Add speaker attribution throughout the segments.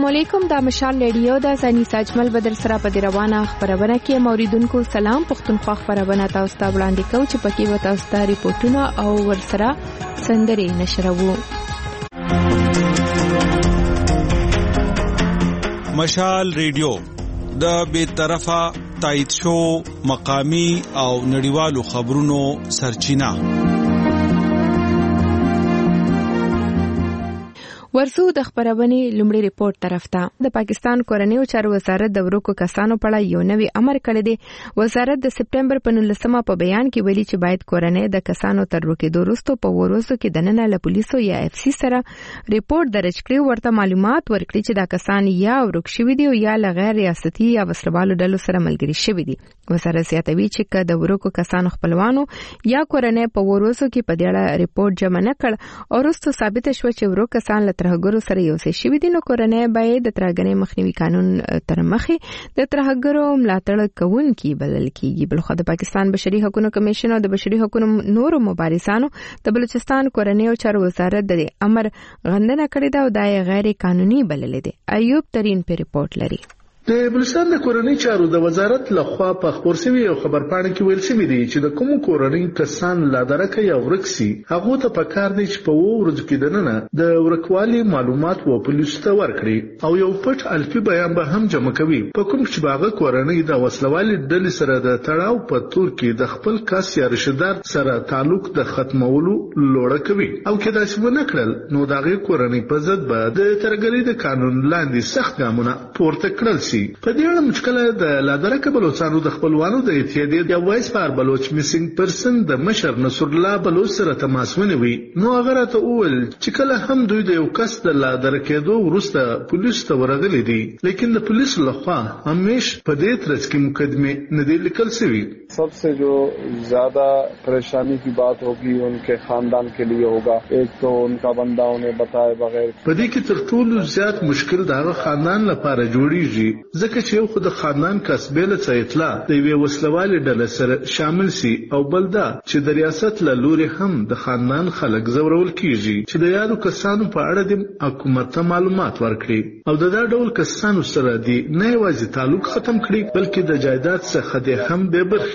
Speaker 1: علیکم، دا مشال ریډیو دا زنی ساجمل بدر سره په روانه خبرونه کې موریدونکو سلام پښتونخوا خبرونه تاسو ته وړاندې کوم چې پکې و تاسو ته ریپورتونه او ورسره سندري نشروو.
Speaker 2: مشال ریډیو د بیطرفه تایید شو مقامی او نړیوالو خبرونو سرچینه.
Speaker 1: ورسو د خبرونه لومړی ریپورت طرف ته. د پاکستان کورنیو چارو وزارت د ورکو کسانو په اړه یو نوی امر کړی دی. وزارت د سپټمبر په 19مه په بیان کې ویلي چې باید کورنۍ د کسانو تر روکېدو وروسته په ورسو کې دننه له پولیسو یا اف سی سره ریپورت درج کړي، ورته معلومات ورکړي چې دا کسان یا ورک شوي دي یا له غیر ریاستي یا وسلوالو ډلو سره ملګري شوي دي. وزارت زیاتوي چې د ورکو کسانو خپلوانو یا کورنۍ په ورسو کې په دې اړه ریپورت جمع نه کړ او وروسته ثابت شو چې ورک کسان ترهګرو سره یو څه شوي دي، نو کورنۍ باید د ترهګرۍ مخنیوي قانون تر مخې د ترهګرو ملاتړ کوونکي بلل کیږي. بلخو د پاکستان بشري حقوقو کمیشن او د بشري حقوقو نورو مبارزانو د بلوچستان کورنیو چارو وزارت د امر غندنه کړې ده او دا غیر قانوني بلل دي. ایوب ترين په ریپورت لري.
Speaker 3: د بلوچستان د کورنۍ چارو د وزارت لخوا په خبر شوی او خبرپاڼه کې ویل شوی دی چې د کوم کورنۍ کسان لا درکه یا ورکسي هغه ته پکار دی چې په ورځ کې دننه د ورکوالي معلومات و پولیسو ته ورکړي او یو پټ الفي بیان به هم جمع کوي په کوم چې باغه کورنۍ د وسلوالي ډلې سره د تړاو په تور کې د خپل کس یا رشدار سره تعلق د ختمولو لوړه کوي او کدا چې ونه کړل نو دغه کورنۍ په ضد به د ترګری د قانون لاندې سخت ګامونه پورته کړل شي. په دې اړه مشکله د لادرکه بلوچستانو د خپلوانو د اتحادیې د وایس پار بلوچ میسنګ پرسن د مشر نصر الله بلوچ سره تماس ونیوي، نو هغه ته وویل چې کله هم دوی د یو کس د لادرکېدو وروسته پولیس ته ورغلي دي، لیکن د پولیس لخوا همیش په دې ترڅ کې مقدمه نه دي لیکل شوی.
Speaker 4: सबसे जो ज्यादा परेशानी की बात होगी उनके खानदान के लिए होगा. एक तो उनका बंदा उन्हें बताए बगैर
Speaker 3: په دې کې تر ټولو زیات مشکل دا خاندان لپاره جوړیږي ځکه چې یو خود خاندان کسبه له اطلاع د وی وسلوالي ډله سره شامل سي او بلدا چې د ریاست له لوري هم د خاندان خلک زورول کیږي چې د یادو کسانو په اړه د حکومت ته معلومات ورکړي او دا ډول کسانو سره دی نه یوازې تعلق ختم کړي بلکې د جایداد څخه د هم به برخ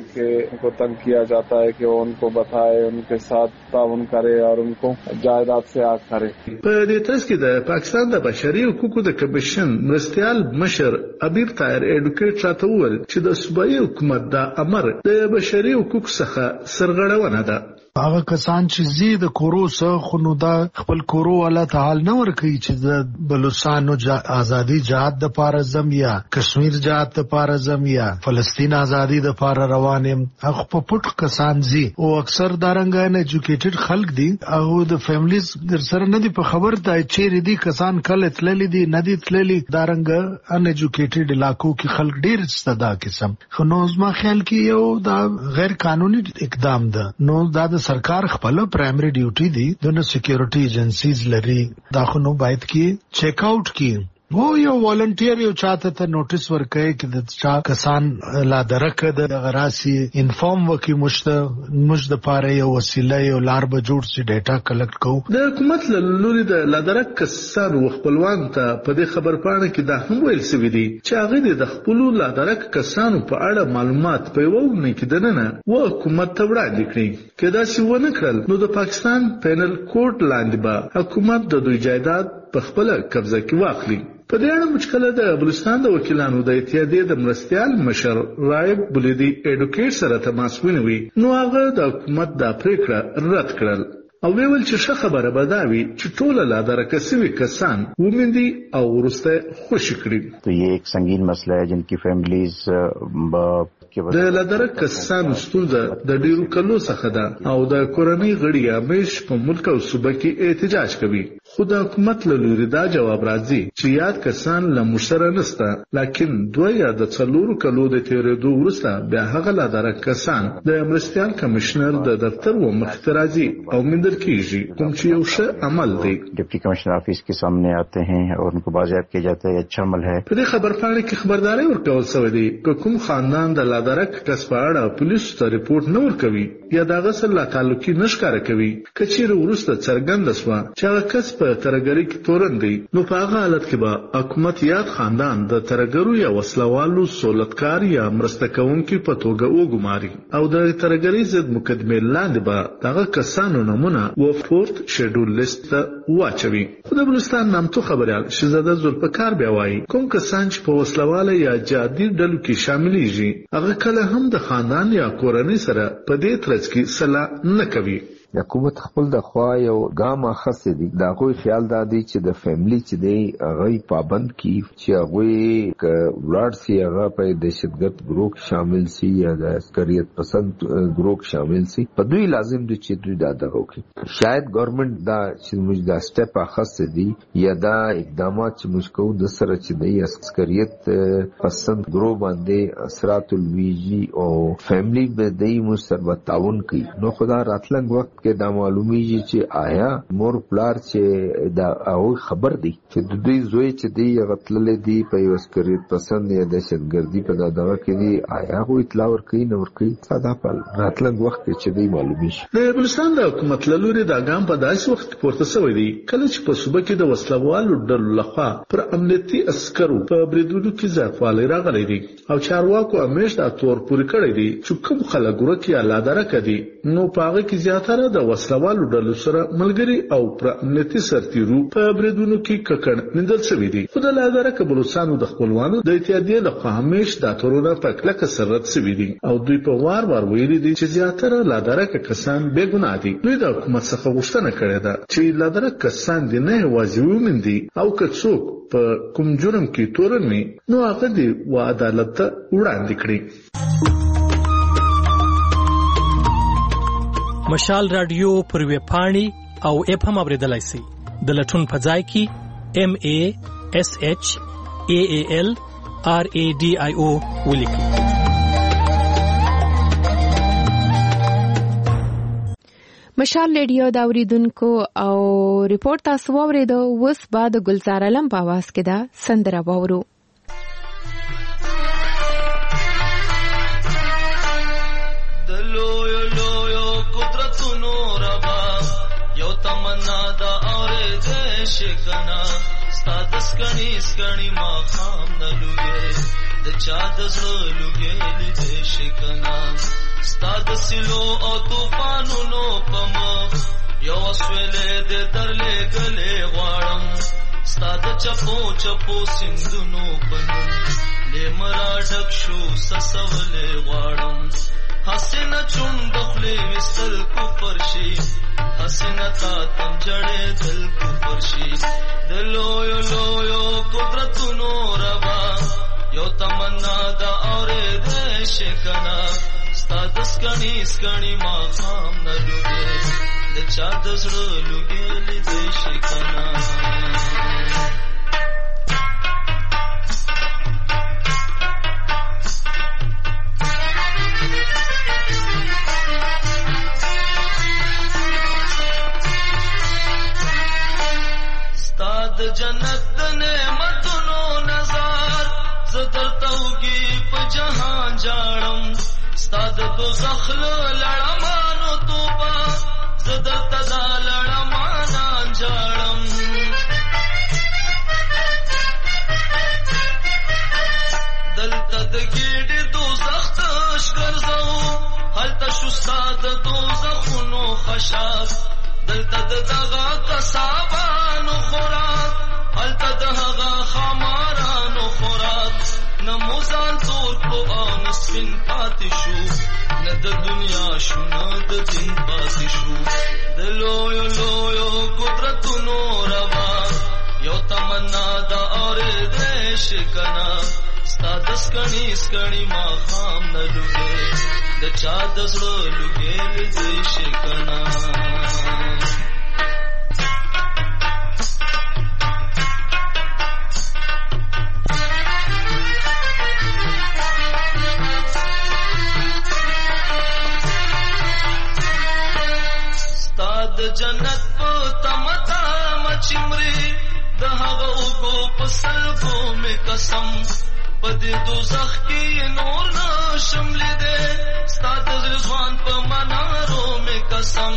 Speaker 4: उनको तंग किया जाता है कि वो उनको बताए, उनके साथ ताउन करे और उनको जायदाद से आग करे.
Speaker 3: په دې ترڅ کې د پاکستان د بشري حقوقو د کمیشن مرستيال مشر ابیر طاهر اډوکیټ راته وویل چې د صوبایي حکومت د امر د بشري حقوقو څخه سرغړونه ده.
Speaker 5: هغه کسان چې زی د کورو سره خونو دا خپل کورو والا ته حال نه ورکوي چې د بلوچستانو ازادي جهاد د پارزم یا کشمیر جهاد د پارزم یا فلسطین ازادي د پار روانم هغه په پټ کسان زی او اکثر دارنګ نه ایجوکیټډ خلک دي او د فیملیز سره نه دي په خبر ته چیرې دي کسان کله تللی دي نه دي تللی دارنګ ان ایجوکیټډ علاقو کې خلک ډیر ستدا قسم خو نو زما خیال کې یو دا غیر قانوني اقدام ده. نو دا सरकार खपल प्राइमरी ड्यूटी दी दोनों सिक्योरिटी एजेंसीज लरी दाखनो बात की चेकआउट की वो यो वॉलंटियर यो चाहते थे नोटिस वर्के कि चा कसान ला दरक द गरासी इन्फॉर्म वकी मुश्द पारे यो वसीला यो लार बजूड़ सी डेटा कलेक्ट को
Speaker 3: د حکومت لوري د لادرک کسان و خپلوان ته په دې خبر پاڼه کې دا هم ویل شوی دی چې هغه د خپل لادرک کسانو په اړه معلومات په یو نه کې دننه و حکومت ته وړاندې کړي. کدا چې ونه کړل نو د پاکستان پینل کورټ لاندې به حکومت د دوی جایداد په خپل قبضه کې واخلي. په دې اړه مشکله د بلوچستان د وکیلانو د اتحادیې د مرستيال مشر رایب بلیدي اډوکیټ سره تماس ونیوي، نو هغه د حکومت د پریکړه رد کړل او ویل چې ښه خبره به دا وي چې ټول لا درکه سوي کسان ومندي او ورسته خوشی کړي.
Speaker 6: تو یہ ایک سنگین مسئلہ ہے جن کی فیملیز
Speaker 3: د لادرک کسانو ستونزه د ډیرو کلو څخه ده او د کورنۍ غړي همیش په ملک او صوبه کې احتجاج کوي. خو د حکومت له لوري دا جواب راځي چې یاد کسان له مشره نسته، لیکن دوی یا د څلورو کلو د تیرېدو وروسته بیا هغه لادرک کسان د مرستيال کمشنر د دفتر و مخ ته راځي او مندل کیږي کوم چې یو ښه عمل دی.
Speaker 6: ډیپټي کمشنر آفس کے سامنے آتے ہیں اور ان کو بازیاب کیا جاتا ہے اچھا عمل ہے.
Speaker 3: په دې خبرپاڼه کې خبرداري ورکول شوې ده چې کوم خاندان د لادرک کس په اړه پولیسو ته ریپورت نه ورکوي یا د غسل لا تعلقي نشکاره کوي کچیر ورسته څرګند شوه چې هغه کس په ترګری کې تورن دی نو په هغه حالت کې به حکومت یاد خاندان د ترګرو یا وسلوالو سہولتکار یا مرسته کوونکي په توګه وګماري او د ترګری ضد مقدمه لاندې به دغه کسانو نمونه و فورت شیډول لیست واچوي. د بلوچستان نامتو خبريال شهزاده ذوالفقار بیا وایي کوم کسان چې په وسلواله یا جادي ډلو کې شاملېږي هغه کله هم د خاندان یا کورنۍ سره په دې ترڅ کې صلاح نه کوي.
Speaker 7: حکومت خپل د خوا یو ګام اخصه دي دا کوئی خیال دادی چې د فیملی چې دی هغه پابند کی چې هغه ک ولاد سی هغه په دهشتګرد ګروپ شامل سی یا د عسکریت پسند ګروپ شامل سی په دوی لازم دي چې دوی دا دغه وکړي. شاید ګورنمنت دا چې موږ دا سټپ اخصه دي یا دا اقدامات چې موږ کوو د سره چې دی عسکریت پسند ګروپ باندې اثرات الویجی او فیملی به دی موږ سره تعاون کوي نو خدا راتلنګ وخت کې دا معلومیږي چې آیا مور پلار چې دا او خبر دی چې د دوی زوی چې دی غتللې دی په یو عسکریت پسند یا دهشتګردي په دغه کې دی آیا هو اطلاع ورکړي نو ورکړي ساده په راتلنګ وخت کې چې دی معلومیږي.
Speaker 3: د بلوچستان د حکومت لوري دا ګام په داسې وخت کې پورته شوی دی کله چې په صوبه کې د وسلوالو ډلو لخوا پر امنیتي عسکرو په بریدونو کې زیاتوالی راغلی دی او چارواکو همیش دا تور پورې کړی دی چې کوم خلک ورک یا لادرکه دي نو په هغه کې زیاتره د وسلوالو ډلو سره ملګری او پر امنیتي سرتیرو په بریدونو کې ککړ نیندل شوی دی. خو د لادرکه بلوچستانو د خپلوانو د اتحادیې لخوا همیش دا تورونه په کلکه سره رد شوي دي او دوی په وار ویلي دي چې زیاتره لادرکه کسان بې ګناه دي. دوی د حکومت څخه غوښتنه کړې ده چې لادرکه کسان دي نه یوازې وموندي او که څوک په کوم جرم کې تورن وي نو هغه دي و عدالت ته وړاندې کړي.
Speaker 8: مشال رادیو پر ویب پاڼې او اپ هم اوریدلای شئ. د لټون په ځای کې MASHALRADIO ولیکئ.
Speaker 1: مشال ریډیو دا اوریدونکو او ریپورت تاسو واوریدو اوس بعد ګلزار علم په आवाज کې دا سندره واورو.
Speaker 9: شکنا ستاد سکڼي ما خام نه لوګي د چا د زړه لوګي لیدې شکنا ستاد سلو او طوفانونو پم یو سویلې د درلې غلې غواړم ستاد چپو سندونو پنم لمرا ډک شو سسولې غواړم حسنه چوند خپل وسل کو پرشي حسنه تا تم جړې دل کو پرشي دلو یو قدرتونو روا یو تمنا دا اورې دې شکنا ستاد سکڼي ما خام نه لوګي د چا د زړه لوګي لیدې شکنا جنت د نعمتونو نظر زدر توګي په جهان جاړم ستاد دوزخ لړمانو توبه زدر تدا لړمان جاړم دلته د ګډ دوزخ تش ګرځو هلته شو ستاد دوزخونو خشاک دلته دغه کسابانو خوراک هلته دغه خمارانو خوراک نموزان تور کو او سپین پاتې شو نه د دنیا شو نه د دین پاتې شو د لویو قدرتونو روا یو تمنا دا اورې دې شکنا ستاد سکڼي ما خام نه لوګي د چا د زړه لوګي دې شکنا جنت په تمتا مچمري د هغه اوګو په سلګو می قسم په دې دوزخ کې نور نه شملې ده ستاد رضوان په منار قسم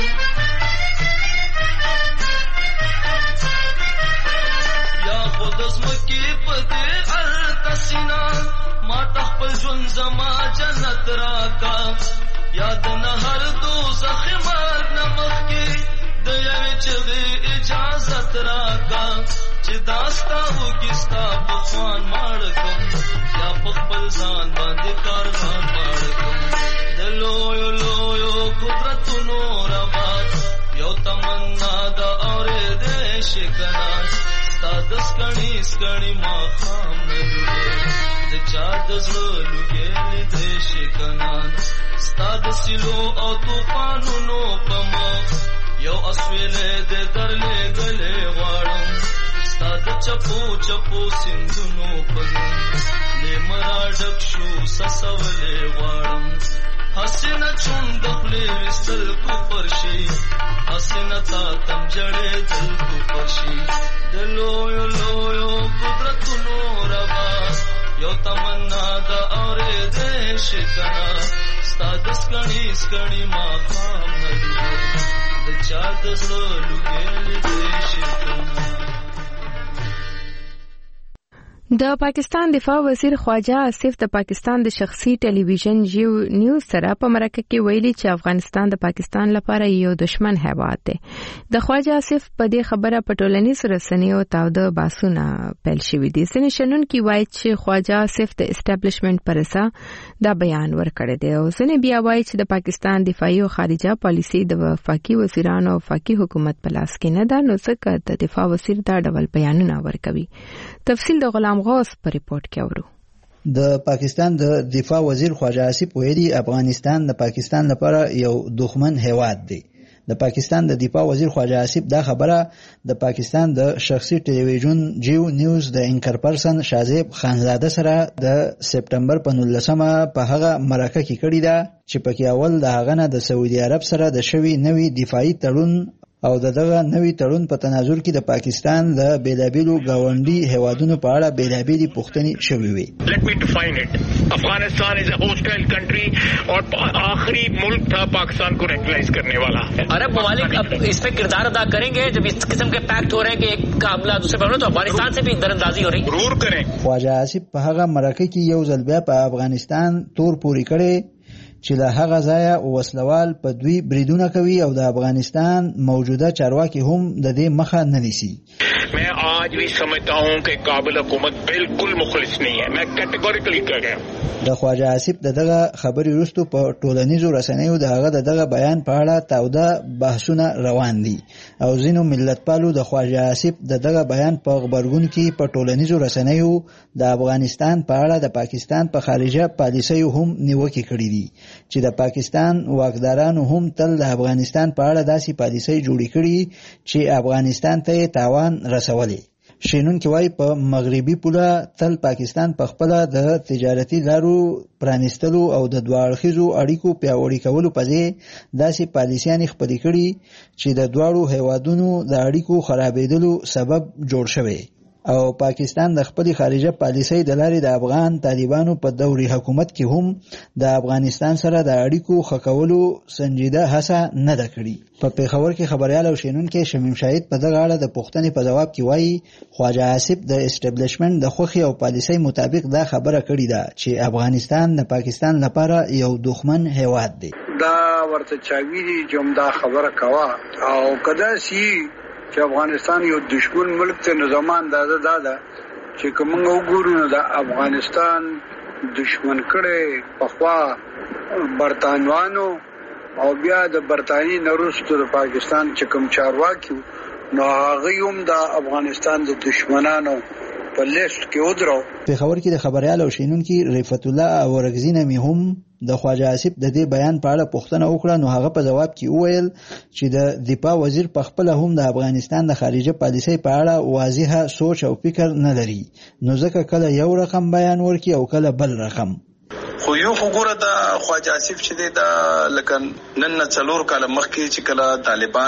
Speaker 9: یا خود زمکی پدې التسینا ما تخپل ژوند زما جنت راکا یاد نه هر دوزخ مرګ نه مخکې د یوې چغې اجازت راکا چې داستا وګستا په خوان ماړ کوم یا په خپل ځان باندې کاروان ماړ کوم د لویو لویو قدرتونو ربات یو تمنا د اورېدې شي کنه ستا د سکڼي ما خام نه لوګې د چا د زړه لوګې لیدې شي کنه ستا د سیلو او طوفانونو په مخ یو اسویلې د درلې ګلې غواړم ستا د چپو چپو سیندونو په نوم لیمرا ډک شو سسولې غواړم حسینه چون د خولې وستل کوپر شي حسینه تا تم جړې دل کوپر شي د لویو لویو قدرتونو ربا یو تمنا د اورېدې شي کنه ستا د سکڼي ما خام نه لوګې د چا د زړه لوګې لیدې شي کنه.
Speaker 1: د پاکستان دفاع وزیر خواجه آصف د پاکستان د شخصي ټلویزیون جیو نیوز سره په مرکه کې ویلي چې افغانستان د پاکستان لپاره یو دشمن هیواد دی. د خواجه آصف په دې خبره په ټولنیزو رسنیو تاوده بحثونه پیل شوي دي. ځینې شنونکي وایي چې خواجه آصف د اسټابلیشمنټ پر اساس دا بیان ورکړی دی او ځینې بیا وایي چې د پاکستان دفاعي او خارجه پالیسي د وفاقي وزیرانو او وفاقي حکومت په لاس کې نه ده، نو ځکه د دفاع وزیر دا ډول بیانونه ورکوي. تفصیل د غلام غوث په ریپورت کې اورو.
Speaker 10: د پاکستان د دفاع وزیر خواجه آصف ویلي افغانستان د پاکستان لپاره یو دښمن هیواد دی. د پاکستان د دفاع وزیر خواجه آصف دا خبره د پاکستان د شخصي ټلویزیون جیو نیوز د انکر پرسن شازیب خانزاده سره د سپټمبر په 19مه په هغه مرکه کې کړې ده چې پکې اول د هغه نه د سعودي عرب سره د شوی نوی دفاعي تړون او دغه نوی تړون په تناظر کې د پاکستان د بیلابیلو گاونډي هیوادونو په اړه بیلابیلې پوښتنې شوې وي.
Speaker 11: Let me define it. Afghanistan is a hostile country और आखिरी मुल्क था पाकिस्तान को रेगुलाइज करने वाला.
Speaker 12: अरब ममालिक अब इस पे किरदार अदा करेंगे जब इस किस्म के पैक्ट हो रहे हैं कि एक का हमला दूसरे पर हो तो अफगानिस्तान से भी दरअंदाजी हो रही.
Speaker 11: जरूर करें.
Speaker 10: خواجه آصف په هغه مرکه کې یو ځل بیا په افغانستان تور پوري کړي چې له هغه ځایه وسلوال په دوی بریدونه کوي او د افغانستان موجوده چارواکي هم د دې مخه نه نیسي.
Speaker 11: मैं आज भी समझता हूं कि काबिल हुकूमत बिल्कुल मुखलिस नहीं है. मैं कैटेगोरिकली कह गया.
Speaker 10: د خواجه آصف دغه خبري وروسته په ټولنیزو رسنیو دغه بیان په اړه تاوده بحثونه روان دي او ځینو ملتپالو د خواجه آصف دغه بیان په خبرګون کې په ټولنیزو رسنیو د افغانستان په اړه د پاکستان په خارجه پالیسۍ هم نیوکې کړې دي چې د پاکستان واکدارانو هم تل د افغانستان په اړه داسې پالیسۍ جوړې کړې چې افغانستان ته تاوان رسولي. شینونکي وایي په مغربي پوله تل پاکستان په خپل د تجارتي لارو پرانیستلو او د دوه اړخیزو اړیکو پیاوړي کولو په ځای داسې پالیسیانې خپلې کړي چې د دواړو هیوادونو د اړیکو خرابېدلو سبب جوړ شوی او پاکستان د خپل خارجه پالیسۍ د لارې د افغان طالبانو په دوري حکومت کې هم د افغانستان سره د اړیکو ښه کولو سنجیده هڅه نه ده کړې. په پیښور کې خبريال او شینونکي شمیم شاهد په دغه اړه د پوښتنې په جواب کې وایي خواجه آصف د اسټابلیشمنت د خوخي او پالیسۍ مطابق دا خبره کړې ده چې افغانستان د پاکستان لپاره یو دښمن هیواد دی.
Speaker 13: دا ورته چاویری جمدا خبره کوا او کدا سی چې افغانستان یو دشمن ملک ته نظامان دادا چې کومه وګورو نو د افغانستان دشمن کړي په خوا برتانوانو او بیا د برتانی نورستو د پاکستان چې کوم چارواکي نو هغه هم د افغانستان د دشمنانو په لیست کې ودرو.
Speaker 10: په خبر کې د خبريال او شینونکي رفعت الله اورغزي نامي هم د خواجه آصف د دې بیان په اړه پوښتنه وکړه نو هغه په جواب کې وویل چې د دفاع وزیر په خپل هم د افغانستان د خارجه پالیسۍ په اړه واضحه سوچ او فکر نه لري نو ځکه کله یو رقم بیان ورکړي او کله بل رقم.
Speaker 14: خو یو وګوره د خواجه آصف چې دا لکه نن 4 کال مخکې چې کله طالبان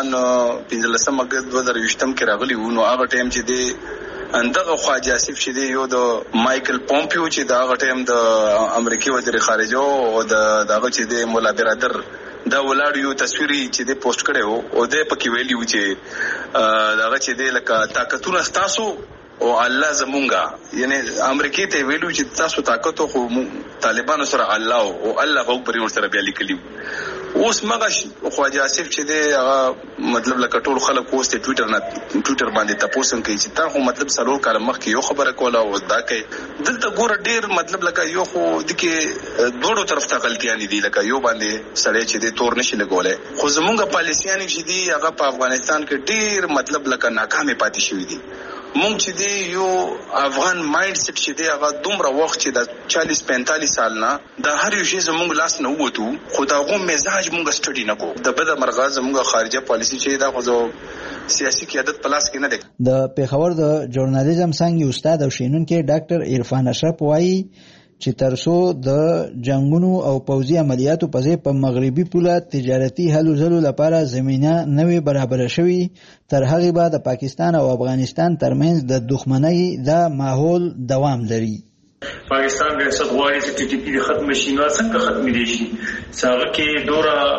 Speaker 14: 15 اگست 2020 کې راغلي وو نو هغه ټیم چې دی اندغه خواجه آصف چې دی یو د مایکل پومپیو چې دا هغه ټیم د امریکای وزیر خارجه او دغه چې دی مولا برادر دا ولاړ یو تصویر چې د پوسټ کړو او د پکې ویلیو چې دا چې د لکه طاقتونه تاسو او الله زمونږه یعنی امریکای ته ویلو چې تاسو طاقت خو طالبانو سره الله او الله هو پر ور سره بیا لیکلی اوس مګه خواجه آصف چې دی مطلب لکه ټول خلک اوس ته ټویټر باندې تاسو کوي چې تا خو مطلب سلور کال مخکې یو خبره کوله او دا کوي دلته ګور ډیر مطلب لکه یو خو د کې دوړو طرف ته غلطیاں دي لکه یو باندې سړی چې دی تور نشي لګولای خو زمونږ پالیسیان چې دی هغه په افغانستان کې ډیر مطلب لکه ناکامه پاتې شوی دي مونږ چې دی یو افغان مایند سیټ چې دی هغه دومره وخت چې د 40-45 سال نه د هر یو شی زمونږ لاس نه ووتو خو دا غو مزاج مونږ سټډي نه کو د بده مرغه زمونږ خارجه پالیسی چې دا خو سیاسي قیادت پلاس کې نه دی.
Speaker 10: د پیښور د ژورنالیزم څنګه استاد او شینونکو ډاکټر عرفان اشرف وایي چې ترسو د جنگونو او پوځي عملیاتو په ځای په مغربي پوله تجارتي هلو ځلو لپاره زمينه نوې برابر شوي تر هغه بعد د پاکستان او افغانستان ترمنځ د دښمنۍ د ماحول دوام لري.
Speaker 15: پاکستان ریاست غواړي چې ټي ټي پی ختم شي نو څنګه ختم دي شي څنګه کې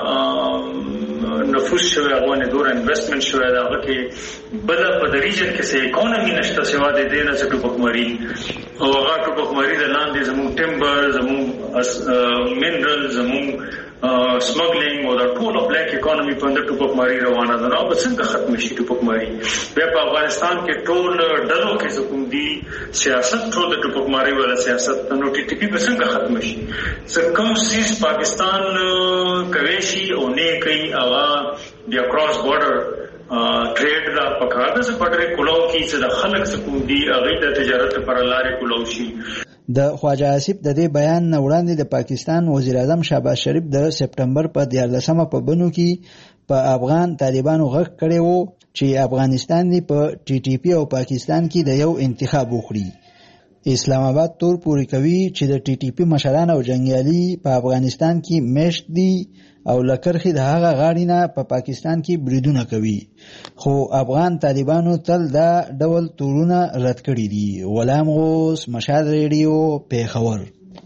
Speaker 15: دورا نفوس شوی افغان دورا انویسټمنټ شوی دا کې بل په دریجن کې سه اکانومي نشته سوا د دې نه څه ټوپکماري او هغه ټوپکماري د لاندې زموږ ټیمبر زموږ منرال زموږ سمګلینګ او د ټول بلیک اکانومي په اندر ټوپکماري روانه ده نو څنګه ختم شي ټوپکماري بیا په افغانستان کې ټول ډلو کې کوم دي سیاست ټول د ټوپکماري ولا سیاست نو ټي ټي پی به څنګه ختم شي څنګه کوم سیس پاکستان کوي شي او نه کوي هغه د اکراس بارډر ټریډ دا پکاره څه پټره کولو کې چې د خلک څخه کوم دي هغه د تجارت پر لارې کولو شي.
Speaker 10: د خواجه آصف د دې بیان نه وړاندې د پاکستان وزیر اعظم شهباز شریف د سپټمبر په 14مه په بنو کې په افغان طالبانو غږ کړی وو چې افغانستان دی په ټي ټي پی او پاکستان کې د یو انتخاب وکړي. اسلام آباد تور پوری کوي چې د ټي ټي پی مشران او جنگیالي په افغانستان کې مشت دي او لکرخي د هغه غاړي نه په پاکستان کې بریدونه کوي خو افغان طالبانو تل دا ډول تورونه رد کړي دي. غلام غوث، مشال ریډیو، پیښور.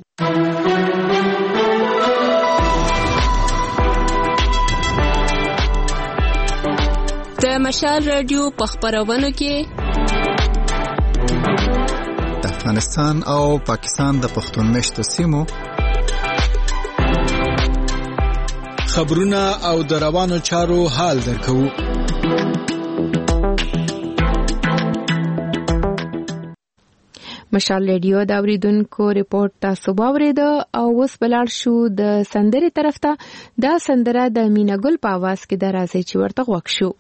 Speaker 16: د مشال ریډیو په خبرونو کې
Speaker 17: د افغانستان او پاکستان د پښتون مشت سیمو
Speaker 2: خبرونه او د روانو چارو حال درکو.
Speaker 1: مشال ریډیو دا اوریدونکو ریپورت تاسو باورید او اوس بلار شو د سندري طرف ته دا سندره د مینګل په आवाज کې د راځي چې ورته غوښ شو.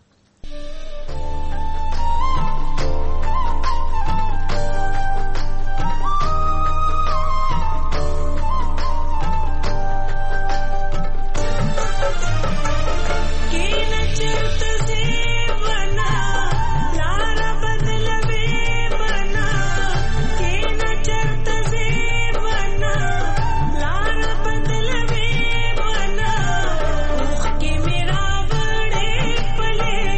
Speaker 18: मेरा बड़े पले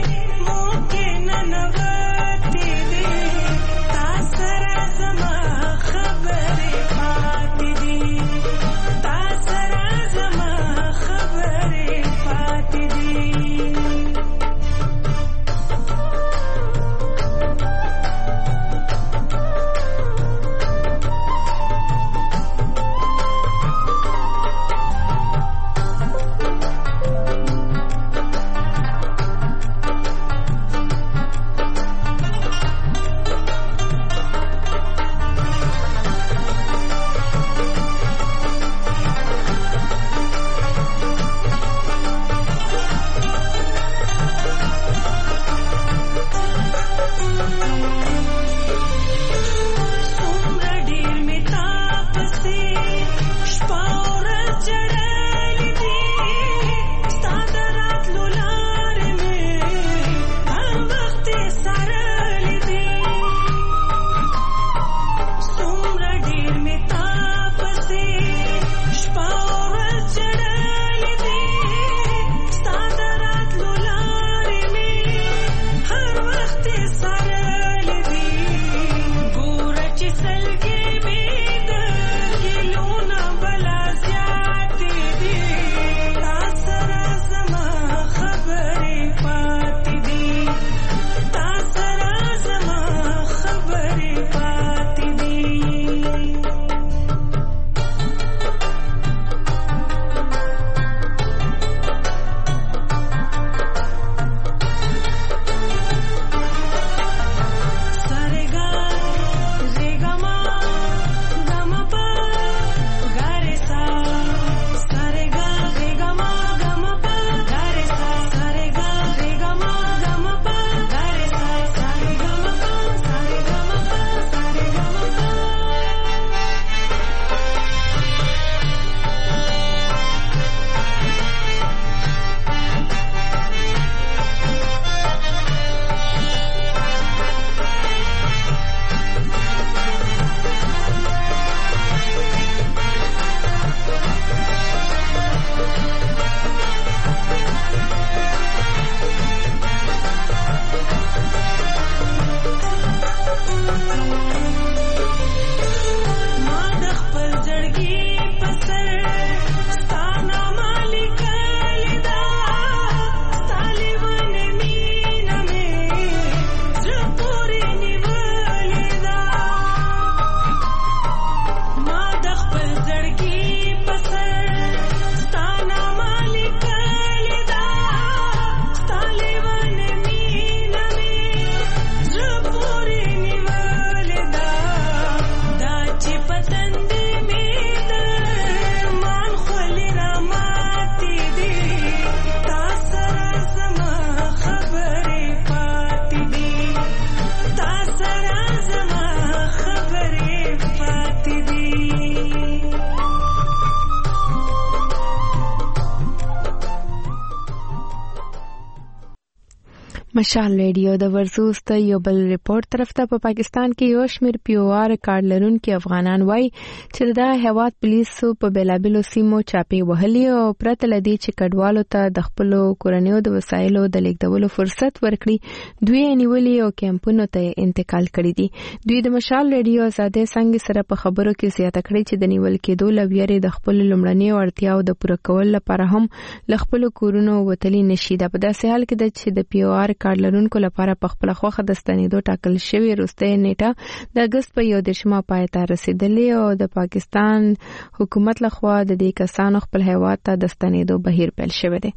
Speaker 1: مشال ریډیو د ورزوز ته یو بل ریپورت طرف ته په پاکستان کې یو شمېر POR کارت لرونکي افغانان وایي چې د هیواد پولیسو په بېلابېلو سیمو چاپې وهلي او پرته له دې چې کډوالو ته د خپلو کورنیو د وسایلو د لیږدولو فرصت ورکړي دوی نیولي او کیمپونو ته انتقال کړي دي. دوی د مشال ریډیو آزادۍ څنګه سره په خبرو کې زیاته کړې چې د نیول کېدو له ویرې د خپلو لومړنیو اړتیاو د پوره کولو لپاره هم له خپلو کورونو وتلی نشي. دا په داسې حال کې ده چې د POR کارت لرونکو لپاره په خپل خوخه د ستنېدو ټاکل شوی وروستۍ نیټه د اګست په 11 پای ته رسیدلې او د پاکستان حکومت لخوا د دې کسانو خپل هیواد ته د ستنېدو بهیر پیل شوی دی.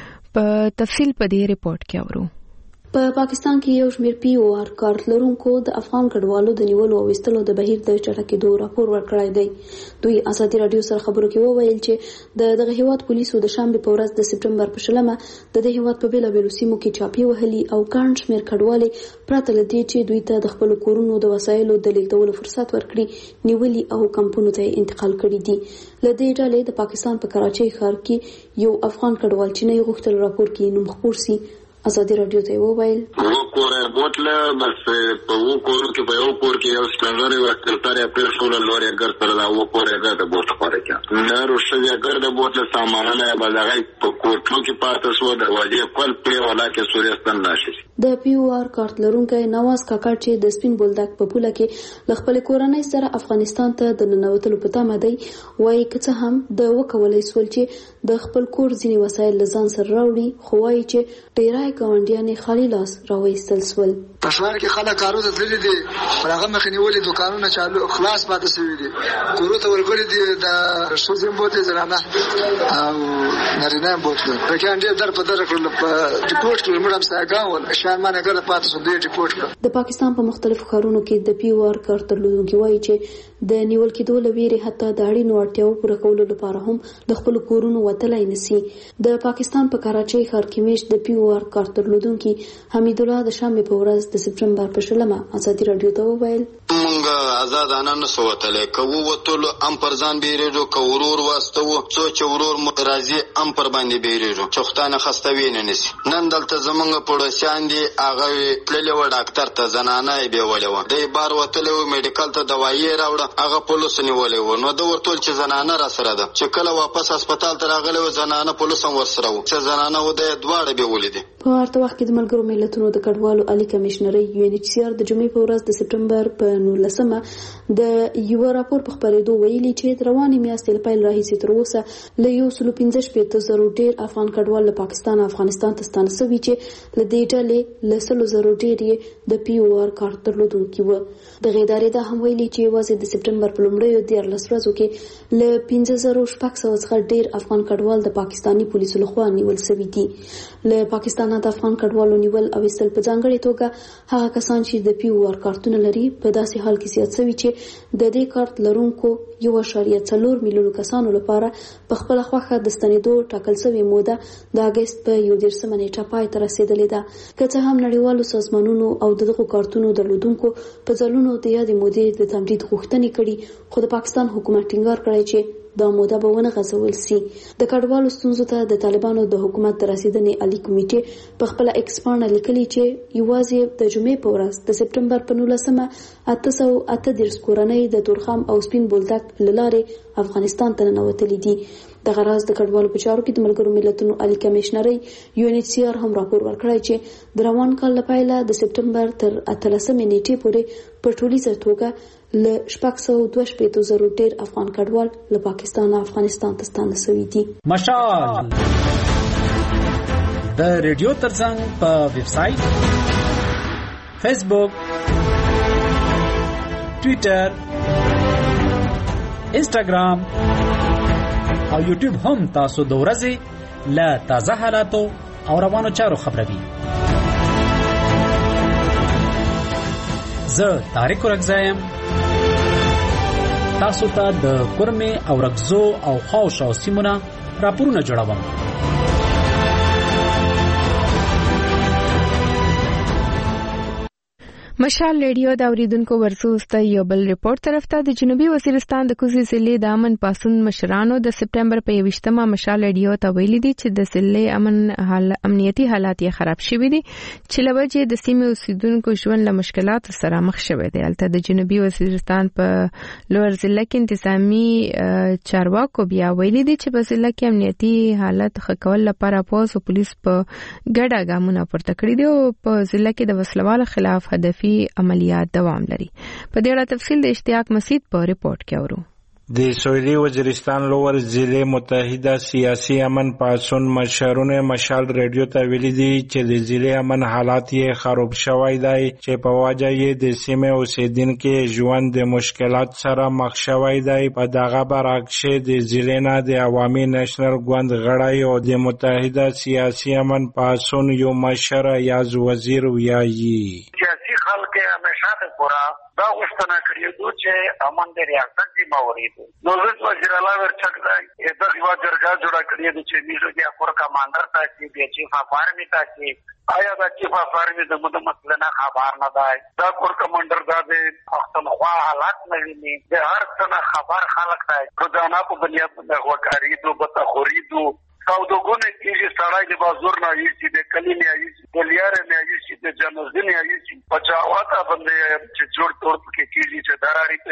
Speaker 1: په تفصیل په دې ریپورت کې اورو.
Speaker 18: په پاکستان کې یو شمېر POR کارت لرونکو د افغان کډوالو د نیولو او وستلو د بهیر د چټکېدو راپور ورکړی دی. دوی ازادي رادیو سره خبرو کې وویل چې دغه هیواد پولیسو د شنبه په ورځ د سپټمبر په 10مه د دې هیواد په بیلابېلو سیمو کې چاپی وهلي او ګڼ شمېر کډوالي پرته له دې چې دوی ته د خپل کورونو د وسایلو د لیږدولو فرصت ورکړي نیولي او کمپونو ته انتقال کړي دي. له دې ډلې د پاکستان په کراچۍ ښار کې یو افغان کډوال چې نه غوښتل راپور کې نوم خپور سي ازادي رادیو ته وویل
Speaker 19: وکوره بوتله بس په وکور کې په یو کور کې یو سکندري ورکړتاري په ټول لوري ګر سره دا وکوره دا بوت خوري کې نه روشي ګر د بوتله سامانه بلغای په کور کې پاتې سو دروازې خپل په ولا کې سوريستان ناشي.
Speaker 18: د POR کارت لرونکي نواز کاکړ چې د سپین بولدک په پوله کې ل خپل کورنۍ سره افغانستان ته د ننوتلو په تمه دی وایي که هم د وکولای سول چې د خپل کور ځینی وسایل لزان سره راوړي خو وایي چې ډیرای ګاونډیانې خالي لاس راوېستل سول.
Speaker 20: په شهر کې خلک کارو ته تللي دي هغه مخنیولې دکانونه چالو خلاص پاتې شوي دي کورو ته ورغلي دي د شوزیم بوتې زنانه او نارینه بوتې په کې انډي در په در کړل په ریپورت کې موږ هم ساګاول شرمانه ګر پاتې شو د ریپورت کړ. د پاکستان په مختلفو ښارونو کې د POR کارت لرونکي وایي چې د نیول کېدو لویری حتی د اړینو اړتیاو پوره کولو لپاره هم د خپل کورونو وتلای نسی. د پاکستان په کراچۍ ښار کې مېش د POR کارت لرونکي حمید الله د شنبه په ورځ د سپټمبر په 10مه ازادي رادیو ته وویل
Speaker 21: مونږ آزادانه نسو وتلای کوو وتلو ام پر ځان بیریږو کورور واسطو څو چورور مرضی ام پر باندې بیریږو چختانه خستوي نه نسی. نن دلته زمونږ پړوسیان دي هغه پللې و ډاکټر ته زنانه به ولې و د بار وتلو میډیکل ته دوايي راوړه هغه پولیس نیولې و نو د ورتول چې زنانه را سره ده چې کله واپس هسپتال ته راغله و زنانه پولیس هم ور سره و چې زنانه و د دواړه به ولیدي.
Speaker 18: په ورته وخت کې د ملګرو ملتونو د کډوالو عالی کمشنري UNHCR د جمعې په ورځ د سپټمبر په 19مه د یو راپور په خبرېدو ویلي چې د رواني میاشتې له پیل راهیسې تر اوسه له 115,000 ډیر افغان کډوال له پاکستان افغانستان ته ستانه شوي چې له دې ډلې له 100,000 ډیر د POR کارت درلودونکي و. د ادارې دا هم ویلي چې یوازې د سپټمبر په لومړیو 14 ورځو کې له 15,600 څخه ډیر افغان کډوال د پاکستاني پولیسو لخوا نیول شوي دي. له پاکستان د افغان کډوالو نیول او استل په ځانګړي توګه هغه کسان چې د POR کارتونه لري په داسې حال کې زیات شوي چې د دې کارت لرونکو 1.4 میلیون کسانو لپاره په خپل خوخه د ستنېدو ټاکل شوی موده د اگست په 11 نیټه پای ته رسیدلې ده. که څه هم نړیوالو سازمانونو او دغه کارتونو درلودونکو په ځلونو د یادې مودې د تمدید غوښتنې کړي خو د پاکستان حکومت ټینګار کړی چې دا موده به ونه غځول سي. د کډوالو ستونزو ته د طالبانو د حکومت د رسیدنې عالی کمیټې په خپل ایکسپانه لیکلي چې یوازې د جمعې په ورځ د سپټمبر په 19مه 838 کورنۍ د تورخم او سپین بولدک لارې افغانستان ته ننوتلي دي. د غراز د کډوالو په چارو کې د ملګرو ملتونو عالی کمشنري UNHCR هم راپور ورکړی چې د روان کال لپاره د سپټمبر تر 18 نیټې پورې په ټولیزه توګه له 622,000 ډیر افغان کډوال له پاکستان افغانستان ته ستانه شوي دي.
Speaker 22: مشال د ریډیو ترڅنګ په ویب سټ فیسبوک ټوئیټر انسټاګرام او یوټیوب هم تاسو د ورځې له تازه حالاتو او روانو چارو خبروي. زه طارق رغزایم تاسو ته د کورمه او رغزو او خاوش او سیمونه راپورونه جوړوم.
Speaker 1: مشال ریډیو د اوریدونکو ورسوسته یو بل ریپورت طرف ته د جنوبي وزیرستان د کوزي ضلع د امن پاسون مشرانو د سپټمبر په 21مه مشال ریډیو ته ویلي دي چې د ضلع امنیتي حالات یې خراب شوي دي چې لوجه د سیمې اوسیدونکو ژوند له مشکلاتو سره مخ شوی دی. البته د جنوبي وزیرستان په لوړ ضلع کې انتظامی چارواکو بیا ویلي دي چې په ضلع کې امنیتي حالت ښه کول لپاره پولیس او پولیس په ګډه ګامونه پورته کړي دي او په ضلع کې د وسلوالو خلاف هدفي عملیات دوام لري. په دې اړه تفصیل د اشتیاق مسعود په ریپورت کې اورو.
Speaker 4: د سویلي وزیرستان لوړ ضلع متحده سیاسي امن پاسون مشرونه مشال ریډیو ته ویلي دي چې د ضلع امن حالات یې خراب شوی دی چې په وجه یې د سیمې اوسیدونکو ژوند د مشکلات سره مخ شوی دی. په دغه برعکس د ضلع نه د عوامي نېشنل ګوند غړی او د متحده سیاسي امن پاسون یو مشر یاز وزیر ویایي
Speaker 5: سیاسي خلک همیشه ته پورا دا غوښتنه کړې ده چې امن د ریاست ذمہ وری ده. نو وزیر اعلی ورچک دی دا یو جرګه جوړه کړې ده چې میزو کې اپور کمانډر ته چې چیف اف آرمی ته چې آیا دا چیف اف آرمی د مده مسله نه خبر نه دی. دا کور کمانډر دا د پښتونخوا حالات نه ویني د هر څه خبر خلک دی روزانه په بنیاد باندې وکړي دوه بته خوريدو سوداګونه کیږي سړی د بازار نه ایسي د کلی نه ایسي د لیار نه ایسي د جنوزي نه ایسي پچاواته باندې چې جوړ تور کې کیږي چې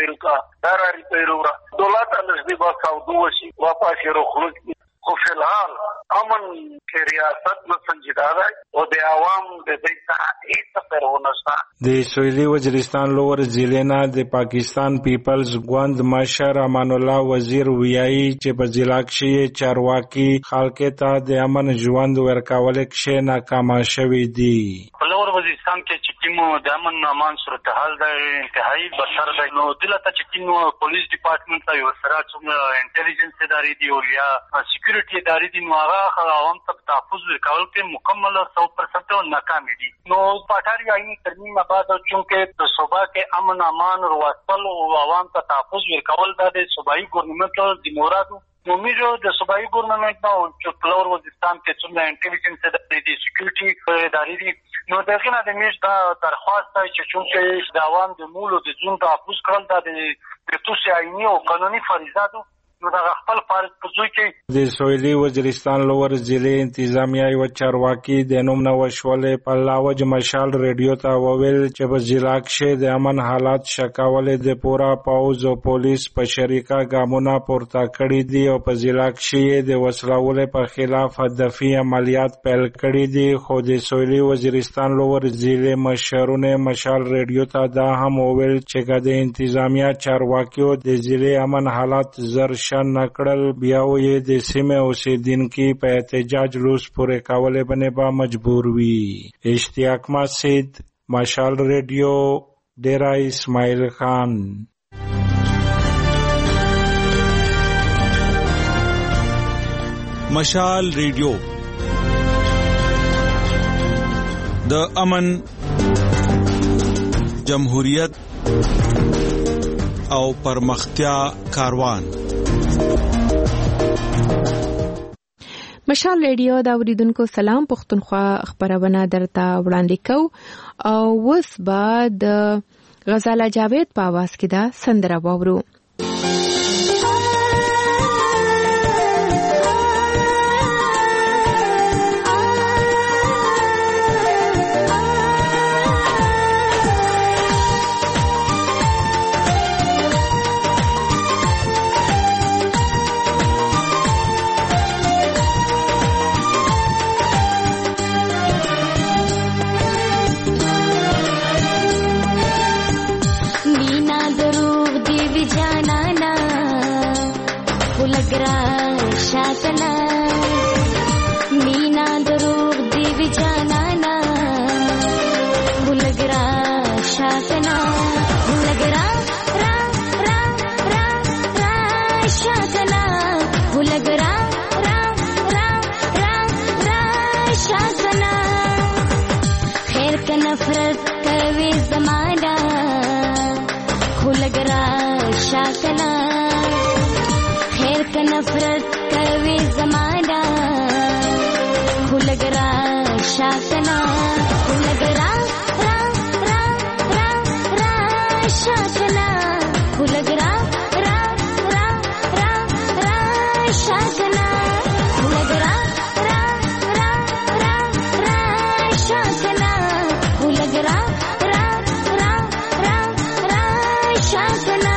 Speaker 5: داراري پیرورا دولت نږدې با سودو شي واپس روخلوک خو فلحال امن کې ریاست نو سنجیده ده او د عوام د دې سره هیڅ پروا نشته.
Speaker 4: د سویلي وزیرستان لوړ ضلع نه د پاکستان پیپلز ګوند مشر امان الله وزیر ویایي چې په ضلع کې چارواکي خلک ته د امن ژوند ورکول کې ناکام شوي دي.
Speaker 5: لوړ وزیرستان کې چې کوم د امن امان صورتحال د انتهایی بدتر دی. نو دلته چې کوم پولیس ډپارټمنټ ته یو سره څومره انټيليجنس ادارې دی او یا سکیورټي ادارې دي نو هغه عوام ته تحفظ ورکول کې مکمل 100% ناکام دي. نو پټاري آئینی ترمیم بعد چونکه د صوبا کې امن امان ورواستل او عوام ته تحفظ ورکول د صوبایي ګورنمنت ذمہ وارد نو میجو د صوبایي ګورنمنت نو چې کلور وزیرستان کې څومره انټيليجنس ادارې دي سکیورټي ادارې دي نو دغه نه د میج دا درخواست دی چې چونکه د عوام د مولو د ژوند تحفظ کول د توسي آئینی او قانوني فریضه ده نو دا خپل فرض په ځای کې
Speaker 4: د سویلي وزیرستان لوړ ضلع انتظامیه او چارواکي د نوم نو شولې په لاوج مشال ریډیو ته وویل چې په ضلع کې د امن حالات شکاول د پورا پاوز او پولیس په شریکه ګامونه پورته کړی دي او په ضلع کې د وسلوال په خلاف هدفي عملیات پیل کړی دي. خو د سویلي وزیرستان لوړ ضلع مشرونه مشال ریډیو ته دا هم وویل چې د انتظامیه چارواکیو د ضلع امن حالات زر نکړل بیا وې د سیمې اوسیدونکو په احتجاج لوس پورې کولې باندې با مجبور وي. اشتیاق مسعود مشال ریډیو ډیرا اسماعیل خان.
Speaker 2: مشال ریډیو د امن جمهوریت او پرمختیا کاروان.
Speaker 1: مشال ریډیو دا اوریدونکو سلام پښتونخوا خبرونه درته وړاندې کو او اوس به د غزاله جاوید په आवाज کې دا سندره واورو.
Speaker 6: शाकना लग रा रा रा रा रा शाकना लग रा रा रा रा रा शाकना लग रा रा रा रा रा शाकना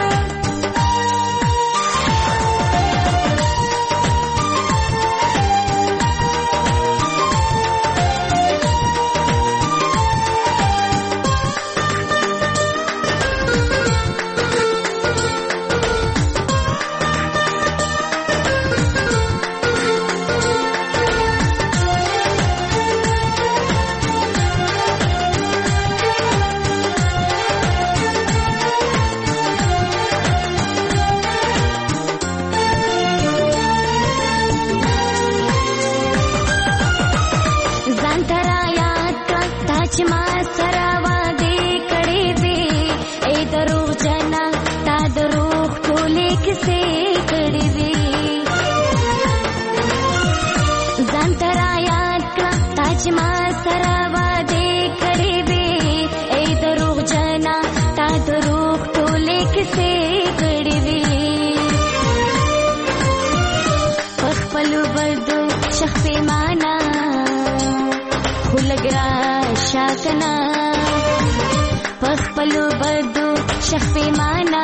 Speaker 6: शाकना पखपलू बदू शख्पे माना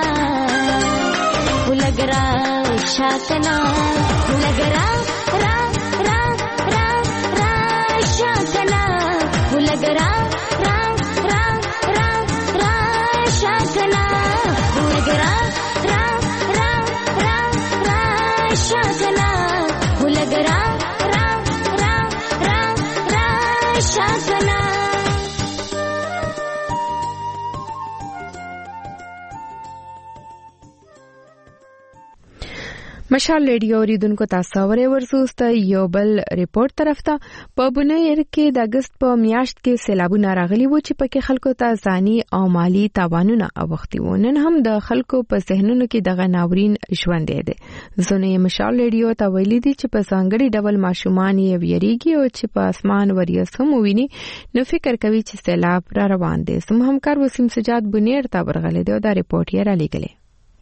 Speaker 6: लग रा शाकना लग रा रा रा रा रा शाकना लग रा रा रा रा रा शाकना लग रा रा रा रा रा शाकना लग रा रा रा रा रा शाकना
Speaker 1: مشال ریډیو اوریدونکو تاسو اورئ ورسوسته یو بل ریپورت طرف ته په بنیر کې د اگست په میاشت کې سیلابونه راغلي وو چې پکې خلکو ته ځاني او مالی تاوانونه اوښتي وو. نن هم د خلکو په ذهنونو کې دغه ناورین ژوند دی. زونه مشال ریډیو ته ویلي دي چې په ځانګړي ډول ماشومان یې ویریږي او چې په اسمان وریځ هم ویني نو فکر کوي چې سیلاب را روان دی. زموږ همکار وسیم سجاد بنیر ته ورغلی دی او دا ریپورت یې را لېږلی.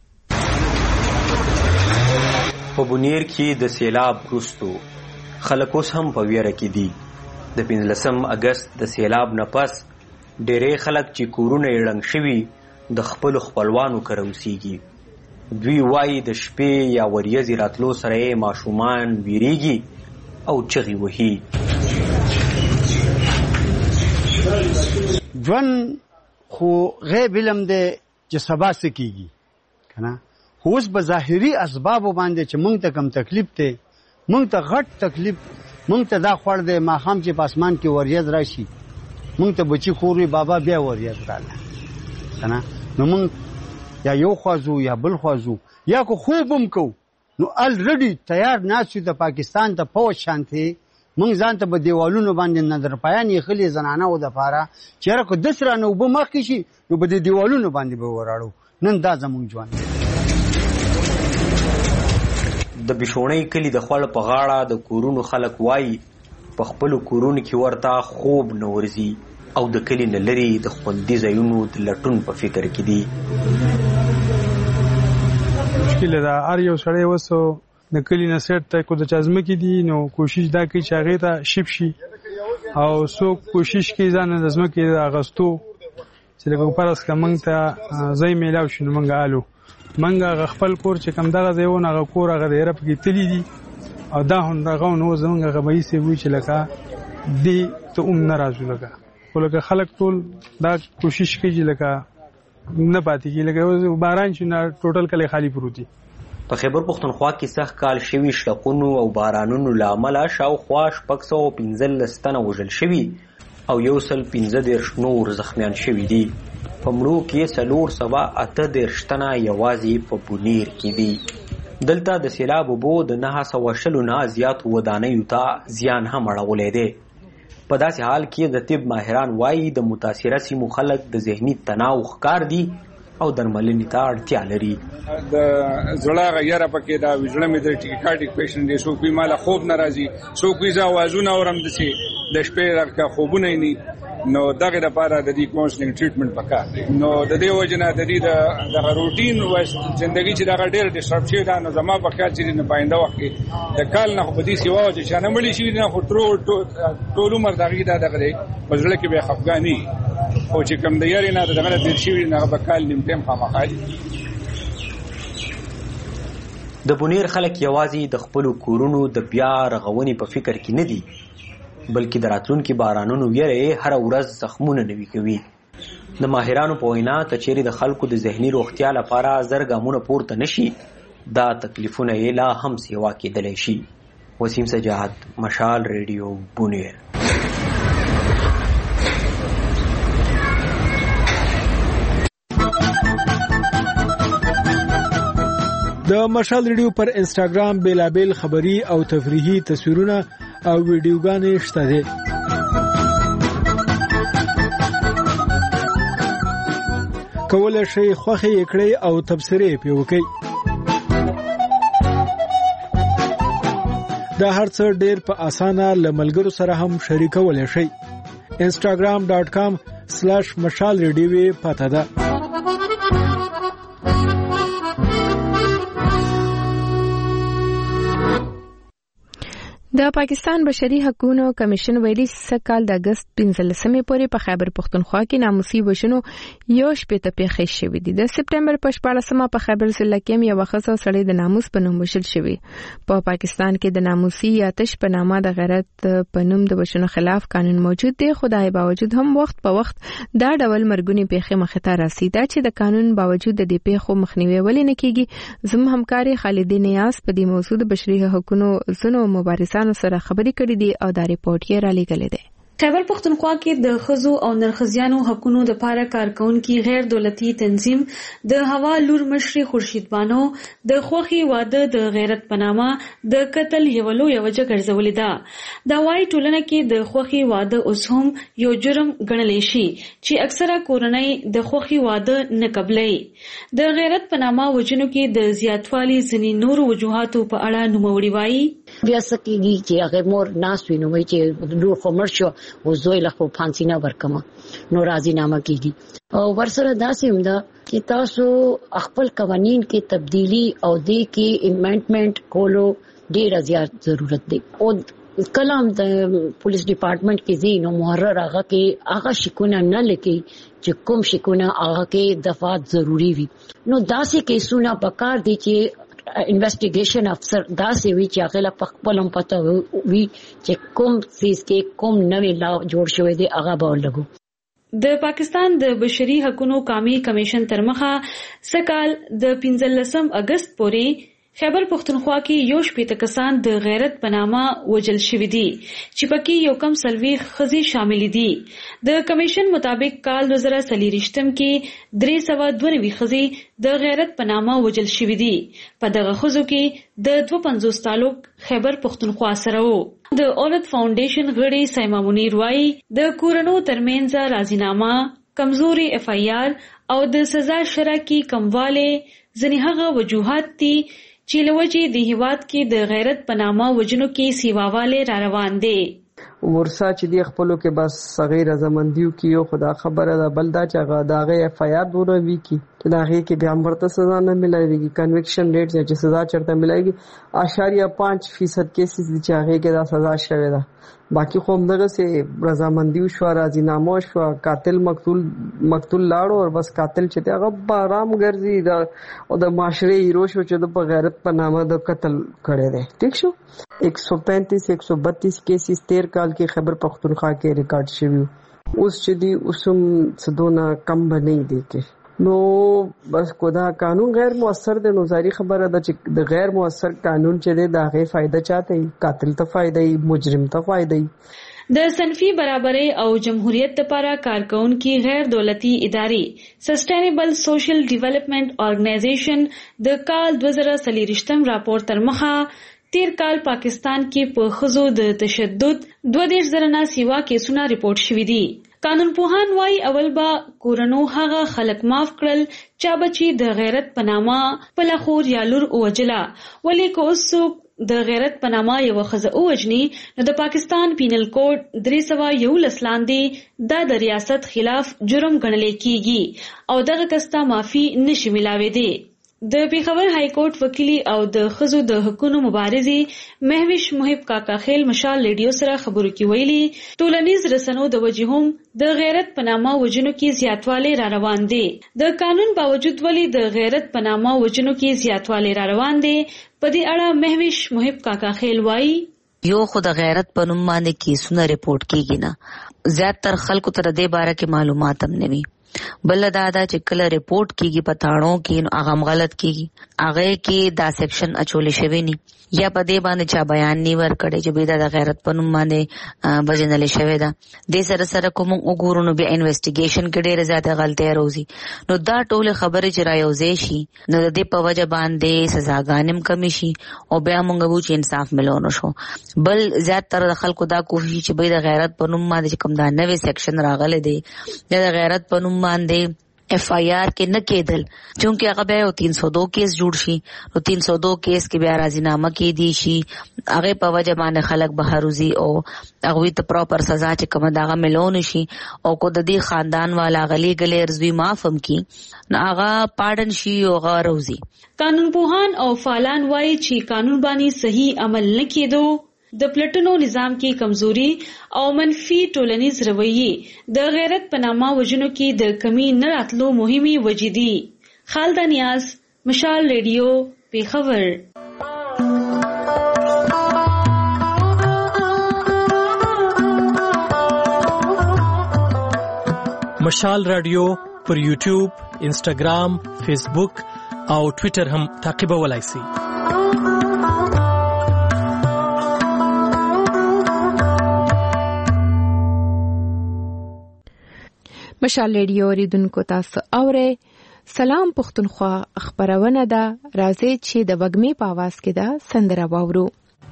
Speaker 7: په بنیر کې د سیلاب وروستو خلک اوس هم په ویره کې دي. د 15 اگست د سیلاب نه پس ډېری خلک چې کورونه یې ړنګ شوي د خپلو خپلوانو کره اوسېږي. دوی وایي د شپې یا وریځې راتلو سره یې ماشومان ویریږي او چغې وهي.
Speaker 23: ژوند خو غیب علم دی چې سبا څه کېږي که نه. خو اوس به ظاهري اسبابو باندې چې موږ ته کم تکلیف دی، موږ ته غټ تکلیف، موږ ته دا خوړ دی ماښام چې په اسمان کې وریځ راشي موږ ته بچي خور وي بابا بیا وریځ راغله که نه. نو موږ یا یو خوا ځو یا بل خوا ځو یا که خوب هم کوو نو الریډي تیار ناست یو د پاکستان د پوځ شانتې موږ ځان ته به دیوالونو باندې نظرپیان ایښلي زنانهو دپاره چې یاره که دس رانه اوبه مخکې شي نو به د دیوالونو باندې به وراړو. نن دا زموږ ژوند دی.
Speaker 7: د بشونۍ کلي د خوړ په غاړه د کورونو خلک وایي په خپلو کورونو کې ورته خوب نه ورځي او د کلي نه لرې د خوندي ځایونو د لټون په فکر کې دي.
Speaker 24: مشکل ده هر یو سړی اوس د کلي نه سیټ ته کو د چا ځمکې دي نو کوشش دا کوي چې هغې ته شپ شي او څوک کوشش کوي ځان د ځمکې د اخیستو چې لکه فرض کړه موږ ته ځای میلاو شي نو موږ الو منګه خپل کور چې کم دغه ځای ونه هغه کور هغه د یره پکې تللی دي او دا هم دغه نو زمونږ هغه به یې وي چې لکه دې ته هم نه راځو لکه خو لکه خلک ټول دا کوشش کوي چې لکه نه پاتې کېږي لکه باران چې نه ټوټل کلی خالي پروت دي.
Speaker 7: په خیبر پښتونخوا کې سخت کال شوي شلقونو او بارانونو له امله شاوخوا 615 تنه وژل شوي او 115 نور زخمیان شوي دي. په مړو کې 438 تنه یوازې په بنیر کې دي. دلته د سیلاب اوبو د 920 نه زیات ودانیو ته زیان هم اړولی دی. په داسې حال کې د طب ماهران وایي د متاثره سیمو خلک د ذهني تناو ښکار دي او درملنې ته اړتیا لري.
Speaker 25: د زړه غیره پکې دا وژړه مې د ټیکاټیک پیشنټ دی څوک وي مالا خوب نه راځي څوک وي زه اوازونه اورم داسې د شپې راکه خوبونه یې نو دغه لپاره د دې کاونسلینګ ټریټمنټ پکار دی. نو د دې وجنه د دې د روټین وایس ژوندۍ چې دغه ډېر ډیسټرب شي دا نو زما په خیال چې نه پاینده وخت کې د کال نه په دې سیوا چې شانه مړي شي نه خو ټول عمر دغه دی مزله کې به خفګانی او چې کوم د یاري نه دغه د شي نه په کال نیم ټیم خامخالي.
Speaker 7: د بونیر خلک یوازې د خپل کورونو د بیا رغونې په فکر کې نه دي بلکې د راتلونکي بارانونو ویره هر ورځ زخمونه نوي کوي. د ماهرانو په وینا کچېرې د خلکو د ذهني روغتیا لپاره زر ګامونه پورته نشي دا تکلیفونه یې لا هم سیوا کېدلی شي. وسیم سجاد، مشال ریډیو، بونیر.
Speaker 2: د مشال ریډیو پر انسټاګرام بیلابیل خبری او تفریحي تصویرونه او ویډیوګانې شته دي. کولای شئ خوښه یې کړئ او تبصرې پې وکړئ. دا هر څه ډېر په اسانه له ملګرو سره هم شریکولی شئ. instagram.com/mashalradio پته ده.
Speaker 1: د پاکستان بشري حقوقو کمیشن ویلي سکهال د اگست 15 پورې په خیبر پختونخوا کې ناموسي وژنو یو شپېته پیښې شوې دي. د سپټمبر په 14مه په خیبر ضلع کې یو ښځه سړی د ناموس په نوم وژل شوی. په پاکستان کې د ناموسي آتش په نامه د غیرت په نوم د وژنو خلاف قانون موجود دی. خدای باوجود هم وخت په وخت دا ډول مرګونی پیښې مخ ته راځي. دا چې د قانون باوجود د دې پیښو مخنیوي ولې نه کیږي. زموږ همکاري خالد نیاز په دې موضوع د بشري حقوقو زنو مبارزانو سره خبرې کړې دي او دا ریپورت یې را لېږلی دی.
Speaker 18: خیبر پختونخوا کې د ښځو او نرښځیانو حقوقو لپاره کارکونکي غیر دولتي تنظیم د هوا لور مشري خورشید بانو د خوخي واده د غیرت پنامه د قتل یو لوی وجه ګرځولې ده. دا وايي ټولنه کې د خوخي واده اوس هم یو جرم ګڼل شي چې اکثره کورنۍ د خوخي واده نه قبلې. د غیرت پنامه وجنو کې د زیاتوالي ځینې نور وجوهاتو په اړه نوموړي وايي
Speaker 3: بیا سکیږي چې هغه مور ناس ویني وای چې لور خو مرشو او زوی له خو پانسی نه ورکما نو راضی نامه کیږي او ورسره داسې هم ده چې تاسو خپل قوانین کې تبدیلی او دې کې امندمنت کولو ډیر زیات ضرورت دی. او کلام د پولیس ډپارټمنټ کې زینو محرر هغه کې هغه شکونه نه لکې چې کوم شکونه هغه کې دفعات ضروری وي. نو داسې کیسونه پکار دي چې انویسټیګیشن افسر دا سی وی چې هغه په خپل هم پته وی چې کوم سیس کې کوم نوې لا جوړ شوی دی هغه به لګو.
Speaker 18: د پاکستان د بشري حقوقو قومي کمیشن ترمخه سکهال د 15 اگست پورې خیبر پختونخوا کې یو شپېته کسان د غیرت پنامه وجل شوی دي چې پکې یو کم سلوي خزي شامل دي. د کمیشن مطابق کال 2023 کې 392 خزي د غیرت پنامه وجل شوی دي. په دغه خزو کې د 250 تعلق خیبر پختونخوا سره وو. د اولد فاونډیشن غړي سایما منیر وايي د کورونو ترمنځ راضینامه کمزوري FIR او د سزا شرع کې کمواله ځنې هغه وجوهات دي چې لوجې د هیواد کې د غیرت پنامه وجنو کې سیواواله را روان دي.
Speaker 8: ورسا چې دی خپلو کې بس صغیر زمندیو کې یو خدا خبره ده بلدا چې هغه داغه FIR دوره وی کی چې داغه کې بیا مرته سزا نه ملایږي. کنویکشن ریټ چې سزا چرته ملایږي 0.5% کیسز چې هغه کې دا سزا شوه ده. باقی خو همدغه سي رضامندي شو راضینامه شو قاتل مقتول لاړو او بس قاتل چې هغه آرام ګرځي دا او د معاشره هیرو شو چې د غیرت په نامه د قتل کړي دي. ٹھیک شو 135 132 کیسز 13 کال کې خیبر پختونخوا کې ریکارډ شوی. اوس چې دی اوسم صدونه کم بنئ دي کې نو بس کودا قانون غیر مؤثر دی. نو ظاهري خبره ده چې د غیر مؤثر قانون چې دی دا غي فائدہ چاته قاتل ته فائدہ مجرم ته فائدہ.
Speaker 18: د صنفي برابرۍ او جمهوریت لپاره کارکونکي غیر دولتي ادارې سسټینیبل سوشل ډیولپمنٹ آرګنایزیشن د کال 2023 راپور تر مخه تیر کال پاکستان کې په ښځو د تشدد 22 زره سیوا کیسونه ریپورت شوي دي. قانون پوهان وايي اول با کورونو هغه خلک معاف کړل چا بچي د غیرت پنامه په لخور یا لور وجلا ولی کو څوک
Speaker 9: د غیرت په نامه یو ښځه ووژني نو د پاکستان پینل کوډ 311 لاندې دا د ریاست خلاف جرم ګڼل کیږي او دغه کس ته معافي نشي ملاوېدی. د پیښور های کورټ وکیلی او د ښځو د حقوقو مبارزي مهوش محب کاکا خیل مشال ریډیو سره خبرو کې ویلي ټولنیز رسنو د وجهم د غیرت په نامه وجنو کې زیاتوالی را روان دي. د قانون باوجود ولی د غیرت په نامه وجنو کې زیاتوالی را روان دي. په دې اړه مهوش محب کاکا خیل وایي
Speaker 11: یو خو د غیرت په نوم باندې کیسونه ریپورت کیږي نه، زیاتره خلکو ته د دې باره کې معلومات هم نه وي. بل دا چې کله ریپورت کیږي په تاړو کې نو هغه غلط کیږي، هغه کې دا سیکشن اچولې شوی ني یا په دې باندې چا بیان نی ور کړی چې به دا غیرت په نوم باندې بجنل شوی دا. د سره سره کوم وګورو نو بیا انویسټیګیشن کې ډېر زیاته غلطۍ راوځي. نو دا ټول خبرې چې رايوځي شي نو د دې په وجه باندې سزاګانم کمی شي او بیا موږ وو چې انصاف ملونه شو. بل زیاتره د خلکو دا کوشش چې به د غیرت په نوم باندې کوم دا نوې سیکشن راغله دی د غیرت په نوم باندې FIR کې نه کېدل چونکه هغه به 302 کیس جوړ شي نو 302 کیس کې بیا راځینامه کې دي شي هغه په وجه باندې خلک بهروزي او هغه ته پراپر سزا چې کوم داغه ملون شي او کو د دې خاندان والا غلي غلي ارزوي معافم کی نو هغه پاډن شي او هغه روزي.
Speaker 9: قانون پوهان او فعالان وایي چې قانون باندې صحیح عمل نه کېدو د پلټنو نظام کې کمزوري او منفي ټولنیز رویه د غیرت په نامه وجنو کې د کمی نه راتلو مهمي وجې دي. خالده نیاز، مشال ریډیو، پیښور.
Speaker 12: مشال رادیو پر یوټیوب، انسټاګرام، فیسبوک او ټویټر هم تعقیبولای شئ.
Speaker 1: مشال ریډیو اوریدونکو تاسو اورئ. سلام پښتونخوا خبرونه ده، راځي چې د وګمې په आवाज کې ده سندره واورو.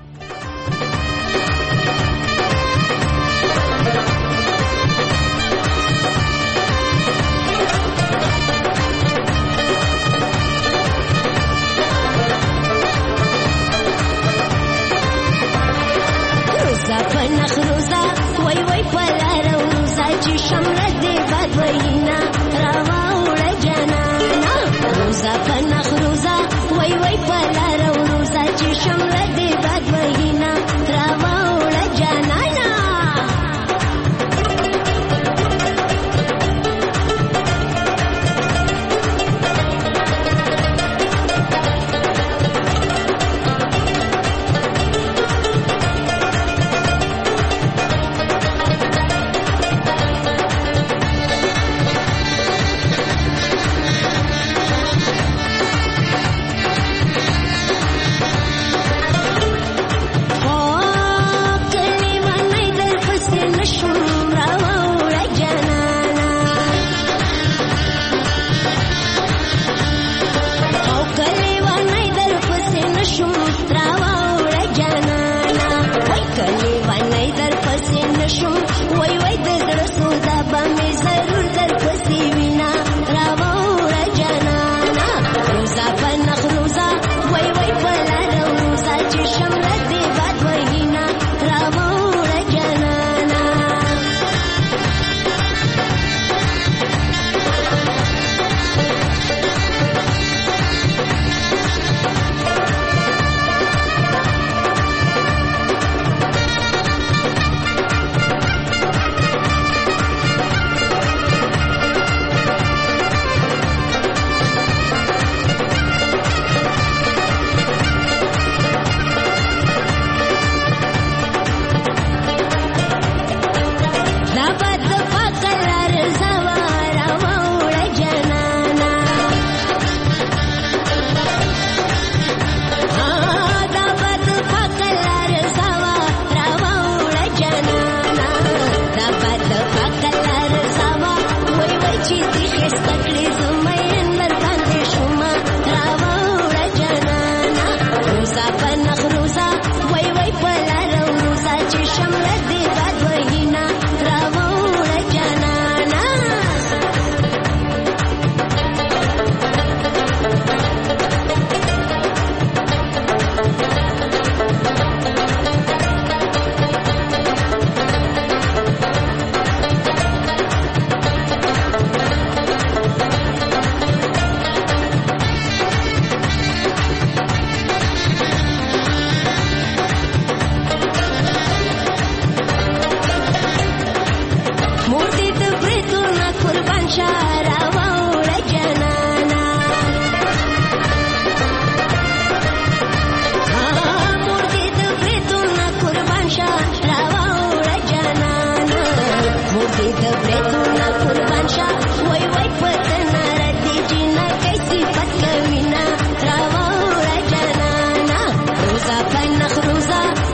Speaker 6: روزا پنخ روزا وای وای پلار روزا چې شمله دې باد وینا روا وړه جنانا روزا پنخ روزا وای وای پلار روزا چې شمله دې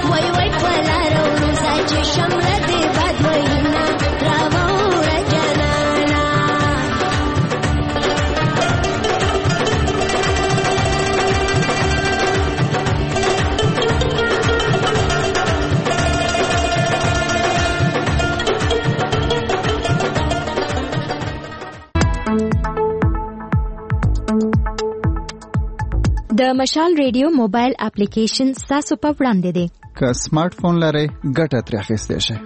Speaker 6: وای وای پلار روزا چې شمله دې باد وینا راوړه جنانا
Speaker 10: د مشال ریډیو موبایل اپلیکیشن تاسو په وړاندې دی.
Speaker 17: که سمارټ فون لرئ ګټه ترې اخیستی شئ.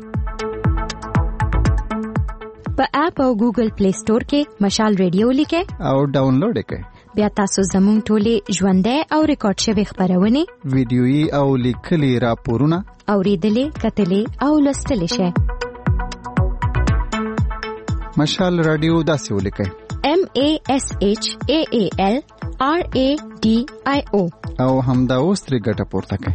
Speaker 10: په اپ او ګوګل پلی سٹور کې مشال ریډیو لیکئ
Speaker 17: او ډاونلوډ یې کړئ.
Speaker 10: بیا تاسو زموږ ټولې ژوندۍ او ریکارډ شوي خپرونې
Speaker 17: ویډیويي او لیکلي راپورونه
Speaker 10: اورېدلې کتلې او لوستلی شئ.
Speaker 17: مشال رادیو داسې ولیکئ
Speaker 10: MASHAALRADIO
Speaker 17: او همدا اوس ترې ګټه پورته کړئ.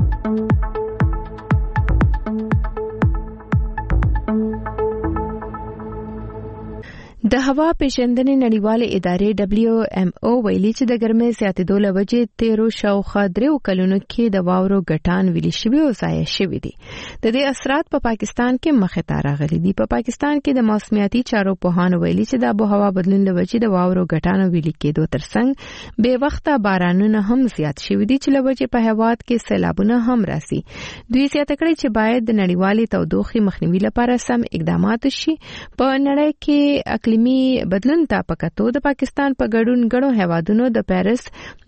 Speaker 1: د هوا پیژندنې نړیوالې ادارې WMO ویلي چې د ګرمۍ زیاتېدو له وجې تیرو شاوخوا 3 کلونو کې د واورو ګټان ویلي شوي او ضایع شوي دي. د دې اثرات په پاکستان کې مخې ته راغلي دي. په پاکستان کې د موسمیاتي چارو پوهانو ویلي چې د آبوهوا بدلون له وجې د واورو ګټانو ویلي کېدو ترڅنګ بې وخته بارانونه هم زیات شوي دي چې له وجې په هیواد کې سیلابونه هم راسي. دوی زیاته کړې چې باید د نړیوالې تودوخې مخنیوي لپاره سم اقدامات وشي. په نړۍ کې اقلیمي بدلون ته پکاتو د پاکستان په ګډون غړو هیوادونو د پیرس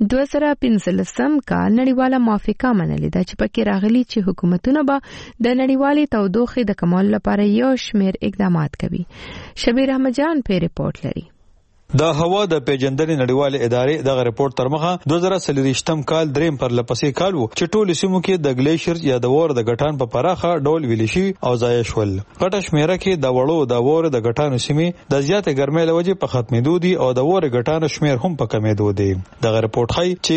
Speaker 1: 2015 کال نړیواله موافقه منلې ده چې پکې راغلي چې حکومتونه به د نړیوالې تودوخې د کمول لپاره یو شمېر اقدامات کوي. شبیر احمد جان په ریپورت لري.
Speaker 13: د هوا د پیژندنې نړیوالې ادارې دغه ریپورت تر مخه 2023 کال دریم پر لپسې کال وو چې ټول سیمو کې د ګلیشیر یا د وور د غټان په پراخه ډول ویل شي او ضایع شول. غټه شمیره کې د وړو د وور د غټانو سیمې د زیاتې ګرمۍ له وجې په ختمېدو دي او د وور غټانو شمیر هم په کمېدو دي. دغه ریپورت ښيي چې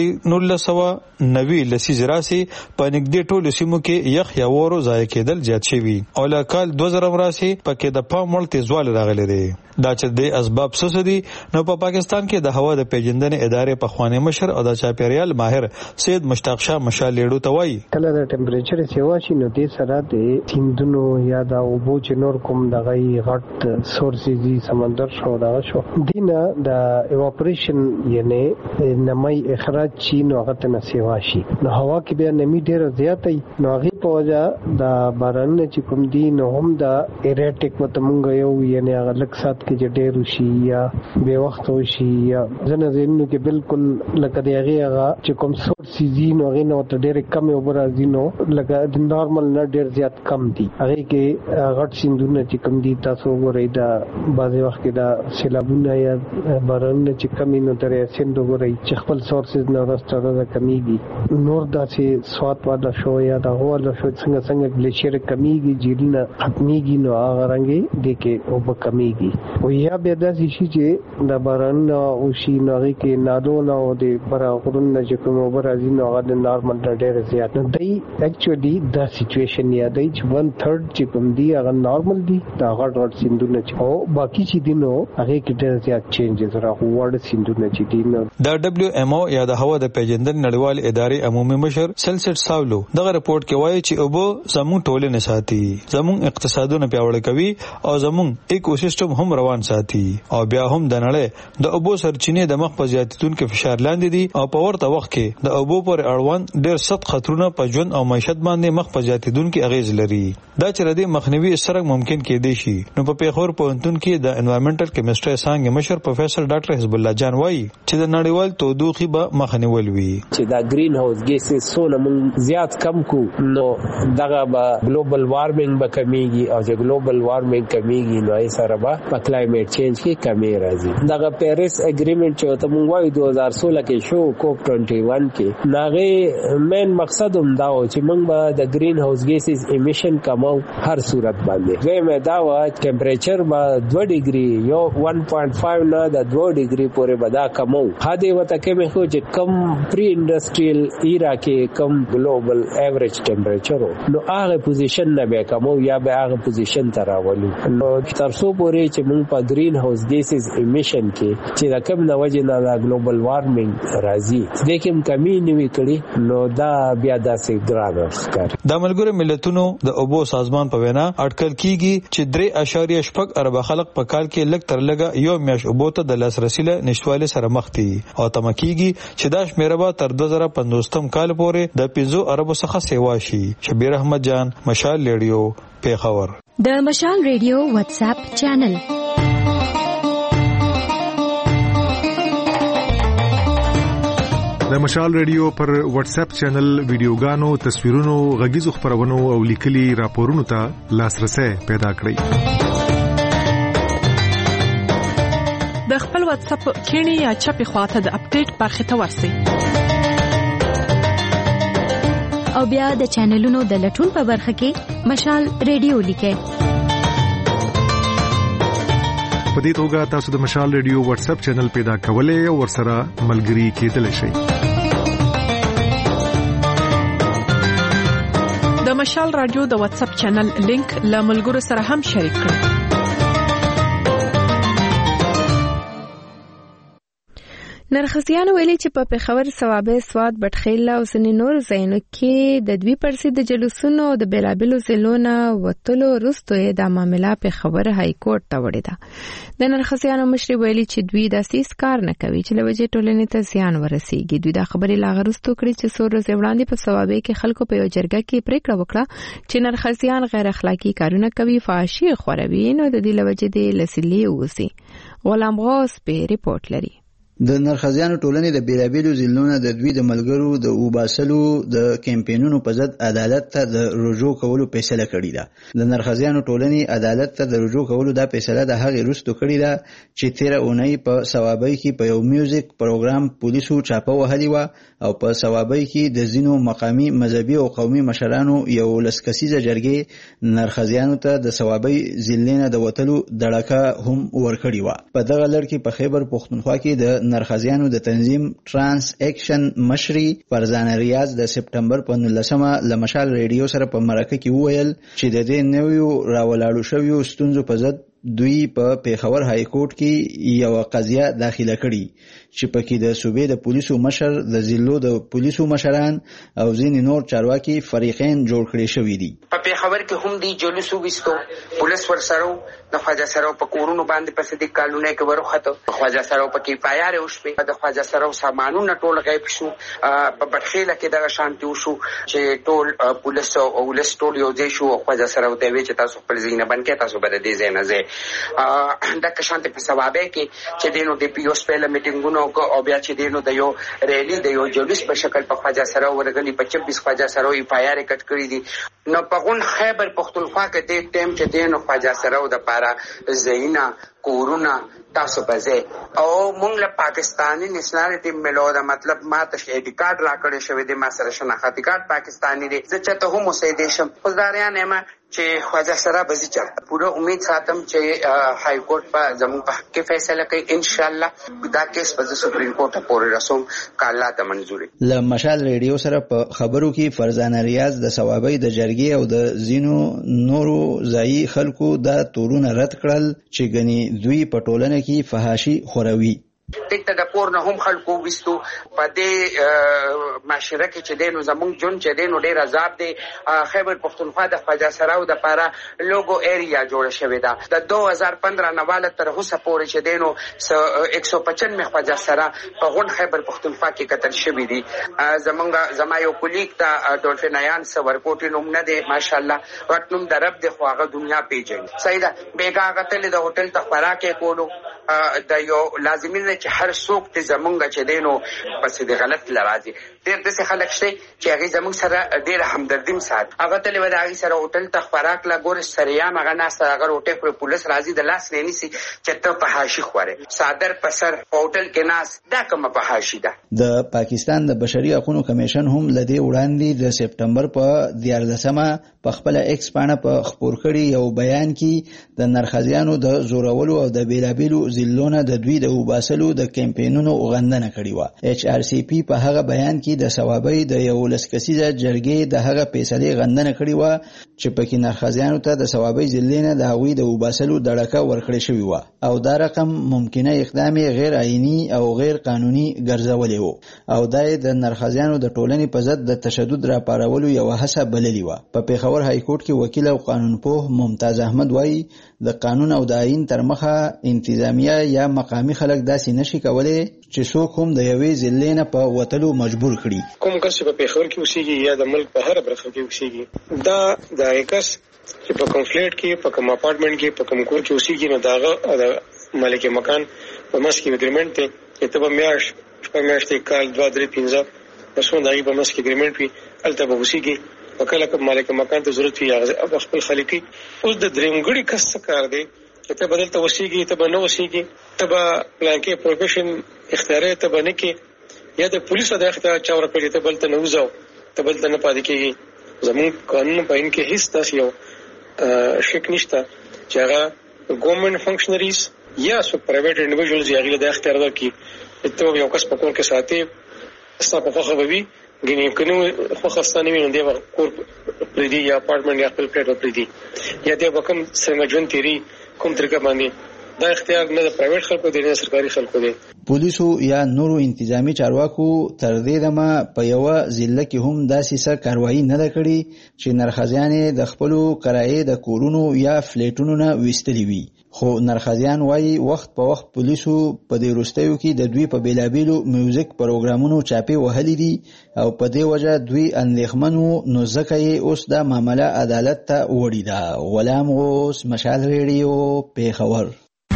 Speaker 13: 1990 لسیزې راسي په نږدې ټول سیمو کې یخ یا وورو ضایع کېدل زیات شوي او له کال 2000 راسي پکې د پام وړ تیزوالی راغلی دی. دا چې د اسباب څه دي نو په پاکستان کې د هوا د پیژندنې ادارې په خوانی مشر او د چاپیریال ماهر سید مشتاق شاه مشال لیډو ته وایي
Speaker 14: کله د ټمپریچر سیوا شي نو د سره د سیندونو یا د اوبو چې نور کوم دغه غټ سورسز دي سمندر شو دا شو دینه د ایواپریشن یعنی نمای اخراج شي نو هغه ته سیوا شي نو هوا کې بیا نمی ډیر زیاتې نو هغه په وجه د باران چې کوم دي نو هم د ایریټیک وتمنګ یو یعنی هغه لک سات کې ډیر شي یا به وخت وشي یا ځنه زینو کې بالکل لکه دی هغه چې کوم سورسز دي نو هغه نو ته ډیر کم او برازي نو لکه د نارمل نه ډیر زیات کم دي هغه کې غټ سیندونه چې کم دي تاسو وګورئ دا بعضي وخت کې دا سیلابونه یا باران چې کم نو درې سیند وګورئ چې خپل سورسز نه راستره کمیږي نور داسې سواد واده شو یا دا هوا شو څنګه ګلیشیر کمیږي جیرونه ختميږي نو هغه رنګي د کې او به کمیږي او یا به داسې شي چې د باران او شي نغې کې نادو نه او د برابرون نه چې کوم برازي نو هغه د نارمل ډېر زیات نه دی اکچولی دا سچويشن یا دی چې 1/3 چې کوم دی هغه نارمل دی دا غټ سیندونه او باقي چې دی نو هغه کې ډېر زیات چینجز راغلي وړ سیندونه چې دی نو
Speaker 13: د WMO یا د هوا د پیژندنې نړیوال ادارې عمومي مشر سلسټ ساولو دغه ریپورت کې وایي چې اوبه زموږ ټولنه ساتي زموږ اقتصادونه پیاوړی کوي او زموږ ایکوسیستم هم روان ساتي او بیا هم د نړۍ د اوبو سرچینې د مخ په زیاتیدونکو فشار لاندې دي او په ورته وخت کې د اوبو پر اړوند ډېر سخت خطرونه په ژوند او معیشت باندې مخ په زیاتیدونکو اغیز لري. دا چې ردی مخنیوي سره ممکن کېدی شي نو په پیښور پوهنتون کې د انوایرنمنټل کیمستري څانګې مشر پروفیسور ډاکټر حزب الله جان وایي چې د نړیوال تودوخې به مخنیول وي
Speaker 15: چې دا گرین هاوس ګیسز سونه موږ زیات کم کو نو دغه به ګلوبل وارمنګ به کمیږي او چې ګلوبل وارمنګ کمیږي نو یې سره به په کلایمټ چینج کې کمی راځي. دغه پیریس اګریمنت چې ته موږ وایو 2016 کې شو کوپ 21 کې ناغه مین مقصد هم دا و چې موږ به د گرین هاوس ګیسز امیشن کمو هر صورت باندې زموږ دا و ټمپریچر به 2 ډیګري یو 1.5 نه د 2 ډیګري پورې به دا کمو هدا وته کې مخ چې کم پری انډستریل ایرا کې کم ګلوبل ایوریج ټمپریچر نو هغه پوزیشن نه به کمو یا به هغه پوزیشن ته راولو نو ترڅو پورې چې موږ په گرین هاوس ګیسز امیشن امیشن کې چې د کوم نه وجه نه د ګلوبل وارمنګ راځي د کوم کمی نیوي کړي نو دا بیا داسې ګران ښکاري.
Speaker 13: د ملګرو ملتونو د اوبو سازمان په وینا اټکل کیږي چې 3.6 ارب خلک په کال کې لږ تر لږه یو میاشت اوبو ته د لاسرسي له نشټوالي سره مخ دي او تمکیږي چې دا شمیره به تر 2050 کال پورې د 5 ارب څخه سیوا شي. شبیر احمد جان، مشال ریډیو، پیښور.
Speaker 10: د مشال ریډیو واتس اپ چینل.
Speaker 16: د مشال ریډیو پر واتس اپ چینل ویډیوګانو، تصویرونو، غږیزو خبرونو او لیکلي راپورونو ته لاسرسي پیدا کړئ.
Speaker 19: د خپل واتس اپ کینی یا چپی خواته د اپډیټ برخه ته ورسئ
Speaker 10: او بیا د چینلونو د لټون په برخه کې مشال ریډیو لیکئ.
Speaker 16: په دې توګه تاسو د مشال ریډیو واتس اپ چینل پیدا کولای او ورسره ملګري کېدلی شئ.
Speaker 19: د مشال رادیو د واتس اپ چینل لینک له ملګرو سره هم شریک کړئ.
Speaker 1: نرخسیان ویلي چې په پیښور، صوابه، سوات، بټخیل او ځینې نور ځایونو کې د 2% د جلوسونو او د بیلابیلو ضلعو نه وتلو وروسته دا معامله پیښور های کورټ ته وړې ده. د نرخسیانو مشر ویلي چې دوی داسې کار نه کوي چې له وجې ټولنې ته زیان ورسیږي. دوی دا خبرې لا غرستو کړې چې څو ورځې وړاندې په صوابه کې خلکو په یو جرګه کې پریکړه وکړه چې نرخسیان غیر اخلاقی کارونه کوي، فحاشي خوروي، نو د دې له وجې د لسلې ووسی. غلام غوث په ریپورت لري.
Speaker 20: د نرخزیانو ټولنې د بیلابیلو ځلونو د دوی د ملګرو د وباسلو د کمپاینونو په ضد عدالت ته د رجوع کولو فیصله کړې ده. د نرخزیانو ټولنې عدالت ته د رجوع کولو دا فیصله د هغې وروسته کړې ده چې 13 اونۍ په صوابۍ کې په یو میوزیک پروګرام پولیسو چاپه وهلې وه او په صوابۍ کې د ځینو مقامي مذهبي او قومي مشرانو یو لسکسیزه جرګې نرخزیانو ته د صوابۍ ضلع نه د وتلو دړکه هم ورکړې وه. په دغه لړ کې په خیبر پښتونخوا کې د نرخزیانو د تنظیم ترانس اکشن مشري فرزانه ریاض د سپټمبر په 19 له مشال ریډیو سره په مرکه کې وویل چې د دې نویو راولاړو شویو ستونزو په ضد دوی په پیښور های کورټ کې یو قضیه داخله کړي چې پکې د صوبې د پولیسو مشر، د ضلعو د پولیسو مشران او ځینې نور چارواکي فریقین جوړ کړي شوي دي.
Speaker 21: په پیښور کې هم دی جلوس وستو، پولیس ورسره د خواجه سره په کورونو باندې په صدیق کالونه کې ورخته، خواجه سره په کې پایاره وشپې، د خواجه سره سامانونه ټول غیب شو. په بټخیله کې دغه شانتي وشو چې ټول پولیس او ولس ټول یو ځای شو. خواجه سره ته وی چې تاسو خپل ځینه باندې تاسو بل دې ځای نه ځای د کشانت په صوابه کې چې دینو د پیو سپیل میټینګونو او بیا چې دینو د یو ریلی د یو جلوس په شکل په خواجه سره ورغلي په 26 خواجه سره یې پایاره کټ کړی دي. نو په غون خیبر پښتونخوا کې د ټیم چې دینو خواجه سره د پاره زینا کورونا تاسو پځه او مونږ له پاکستانی نېشنلټي ملو دا مطلب ما ته شهادت کارت راکړی شوی دی، ما سره شناختی کارت پاکستانی دی. زه چې ته هم اوسېدم خدایان ما چې خواجه سره بزی چل پوره امید ساتم چې های کورټ په زموږ په حق کې فیصله کوي. ان شاء الله دا کیس په سپریم کورټ پورې رسوم کاله ته منزوري.
Speaker 20: له مشال ریډیو سره په خبرو کې فرزانه ریاض د صوابۍ د جرګې او د زینو نورو ځایي خلکو دا تورونه رد کړل چې غني دوی په ټولنه کې فحاشي خوروي.
Speaker 21: ټیک د پور نه هم خلکو وستو په دې معاشره کې چې دینو زمونږ جون چې دینو ډیر عذاب دی. خیبر پښتونخوا د خواجه سراو د پاره لوګو ایریا جوړ شوې ده. د 2015 نواله تر اوسه پورې چې دینو 195 خواجه سرا په غون خیبر پښتونخوا کې قتل شوی دي. زما یو کولیک ته ډولفینایان ورکوټي نوم نه دی ماشاءالله وټنوم د رب د خواغه دنیا پیژني. سیدا بیګا قتل د هوټل ته خوراکې کولو د یو لازمي نه چې هر څوک ته زمونږ چې دینو پس د غلط لراځي. ډېر د خلک شته چې هغه زمونږ سره ډېر همدردیم سات هغه تل ودا هغه سره هوټل ته خوراک لا ګور سریا مغه ناس هغه هوټل پر پولیس راځي د لاس نه نیسي چې ته په حاشي خوره صادر پسر هوټل کې ناس دا کومه په حاشي ده.
Speaker 20: د پاکستان د بشري حقوقو کمیشن هم لدی وړاندې د سپټمبر په 14مه په خپل ایکس باندې په خبر کړي یو بیان کې د نرخزیانو د زورولو او د بیلابیلو ځلونه د دوی د وباسلو د کمپاینونو غندنه کړې و. HRCP په هغه بیان کې د ثوابي د 11 کسیزه جرګې د هغه فیصله غندنه کړې و چې پکې نرخزیانو ته د ثوابي ځلینه د هغوی د وباسلو دړکه ورکړې شوې و او دا رقم ممکنه اقدام غیر عیني او غیر قانوني ګرځولې و او دا د نرخزیانو د ټولنې په ضد د تشدد راپارولو یو هڅه بللې و. په پیښور های کورټ کې وکیل او قانونپوه ممتاز احمد وایي د قانون او د آئین تر مخه انتظامیه یا مقامی خلک داسې نشي کولای چې څوک هم د یوې ضلع نه په وتلو مجبور کړي.
Speaker 4: کوم کس په پیښور کې اوسېږي یا د ملک په هر برخه کې اوسېږي دا د کس چې په کوم فلیټ کې په کوم اپارټمنټ کې په کوم کور کې اوسېږي نو داغه د مالک مکان په مس کې اګریمنټ ته ته به میاشتې کال 2 3 15 پسونه دغه په مس کې اګریمنټ وي الته به اوسېږي وکاله کوم مالک مکان ته ضرورت وي هغه خپل خالقي اوس د درېمګړي کس څه کار دی ته بدلته وسیږي ته به نه وسیږي ته به پلانکې پروفیشن اختیاري ته به نه کې یا د پولیسو د اختیار چا ورکړي ته بلته نه وځو ته بلته نه پاتې کېږي. زموږ قانون په ان کې هیڅ تاسو یو شک نشته چې هغه ګورنمنت فنکشنریز یا سو پرایویټ انډیویډوالز یې د اختیار درکې ته یو کس په کور کې ساتي ستاسو په خو به ګینې کنو خو خستانه ویني دی کور پریدي یا اپارټمنټ یا خپل فلیټ پریدي یا د وکم څنګه ژوند تیری کوم طریقه باندې دا اختیار نه د پرایویټ خلکو دی نه سرکاري خلکو دی.
Speaker 20: پولیسو یا نورو انتظامی چارواکو تر دې دمه په یو ضلع کې هم داسې څه کاروایی نه ده کړې چې نرخزیانې د خپلو کرایې د کورونو یا فلیټونو نه ویستلې وي. خو نرخزیان وایي وخت په وخت پولیسو په دې وروستیو کې د دوی په بیلابیلو میوزیک پروګرامونو چاپې وهلې دي او په دې وجه دوی اندېښمن وو نو ځکه یې اوس دا معامله عدالت ته وړې ده. غلام غوث، مشال ریډیو، پیښور.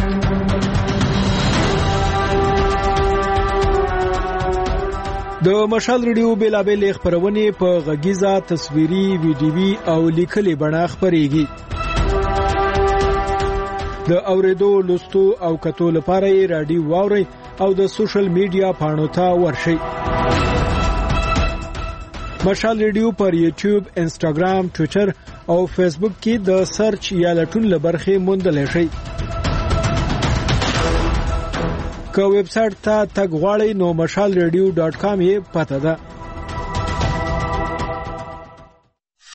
Speaker 2: د مشال ریډیو بیلابیل خبرونه په غږیزه، تصویري، ویډیوي او لیکلي بڼه خبريږي. د اوریدو، لوستو او کتو لپاره رادیو واوري او د سوشل میډیا پاڼو ته ورشئ. مشال ریډیو پر یوټیوب، انسټاګرام، ټوئیټر او فیسبوک کې د سرچ یا لټون لبرخه موندل شي. که ویب سټ ته تګ غواړئ نو mashalradio.com یې پته ده.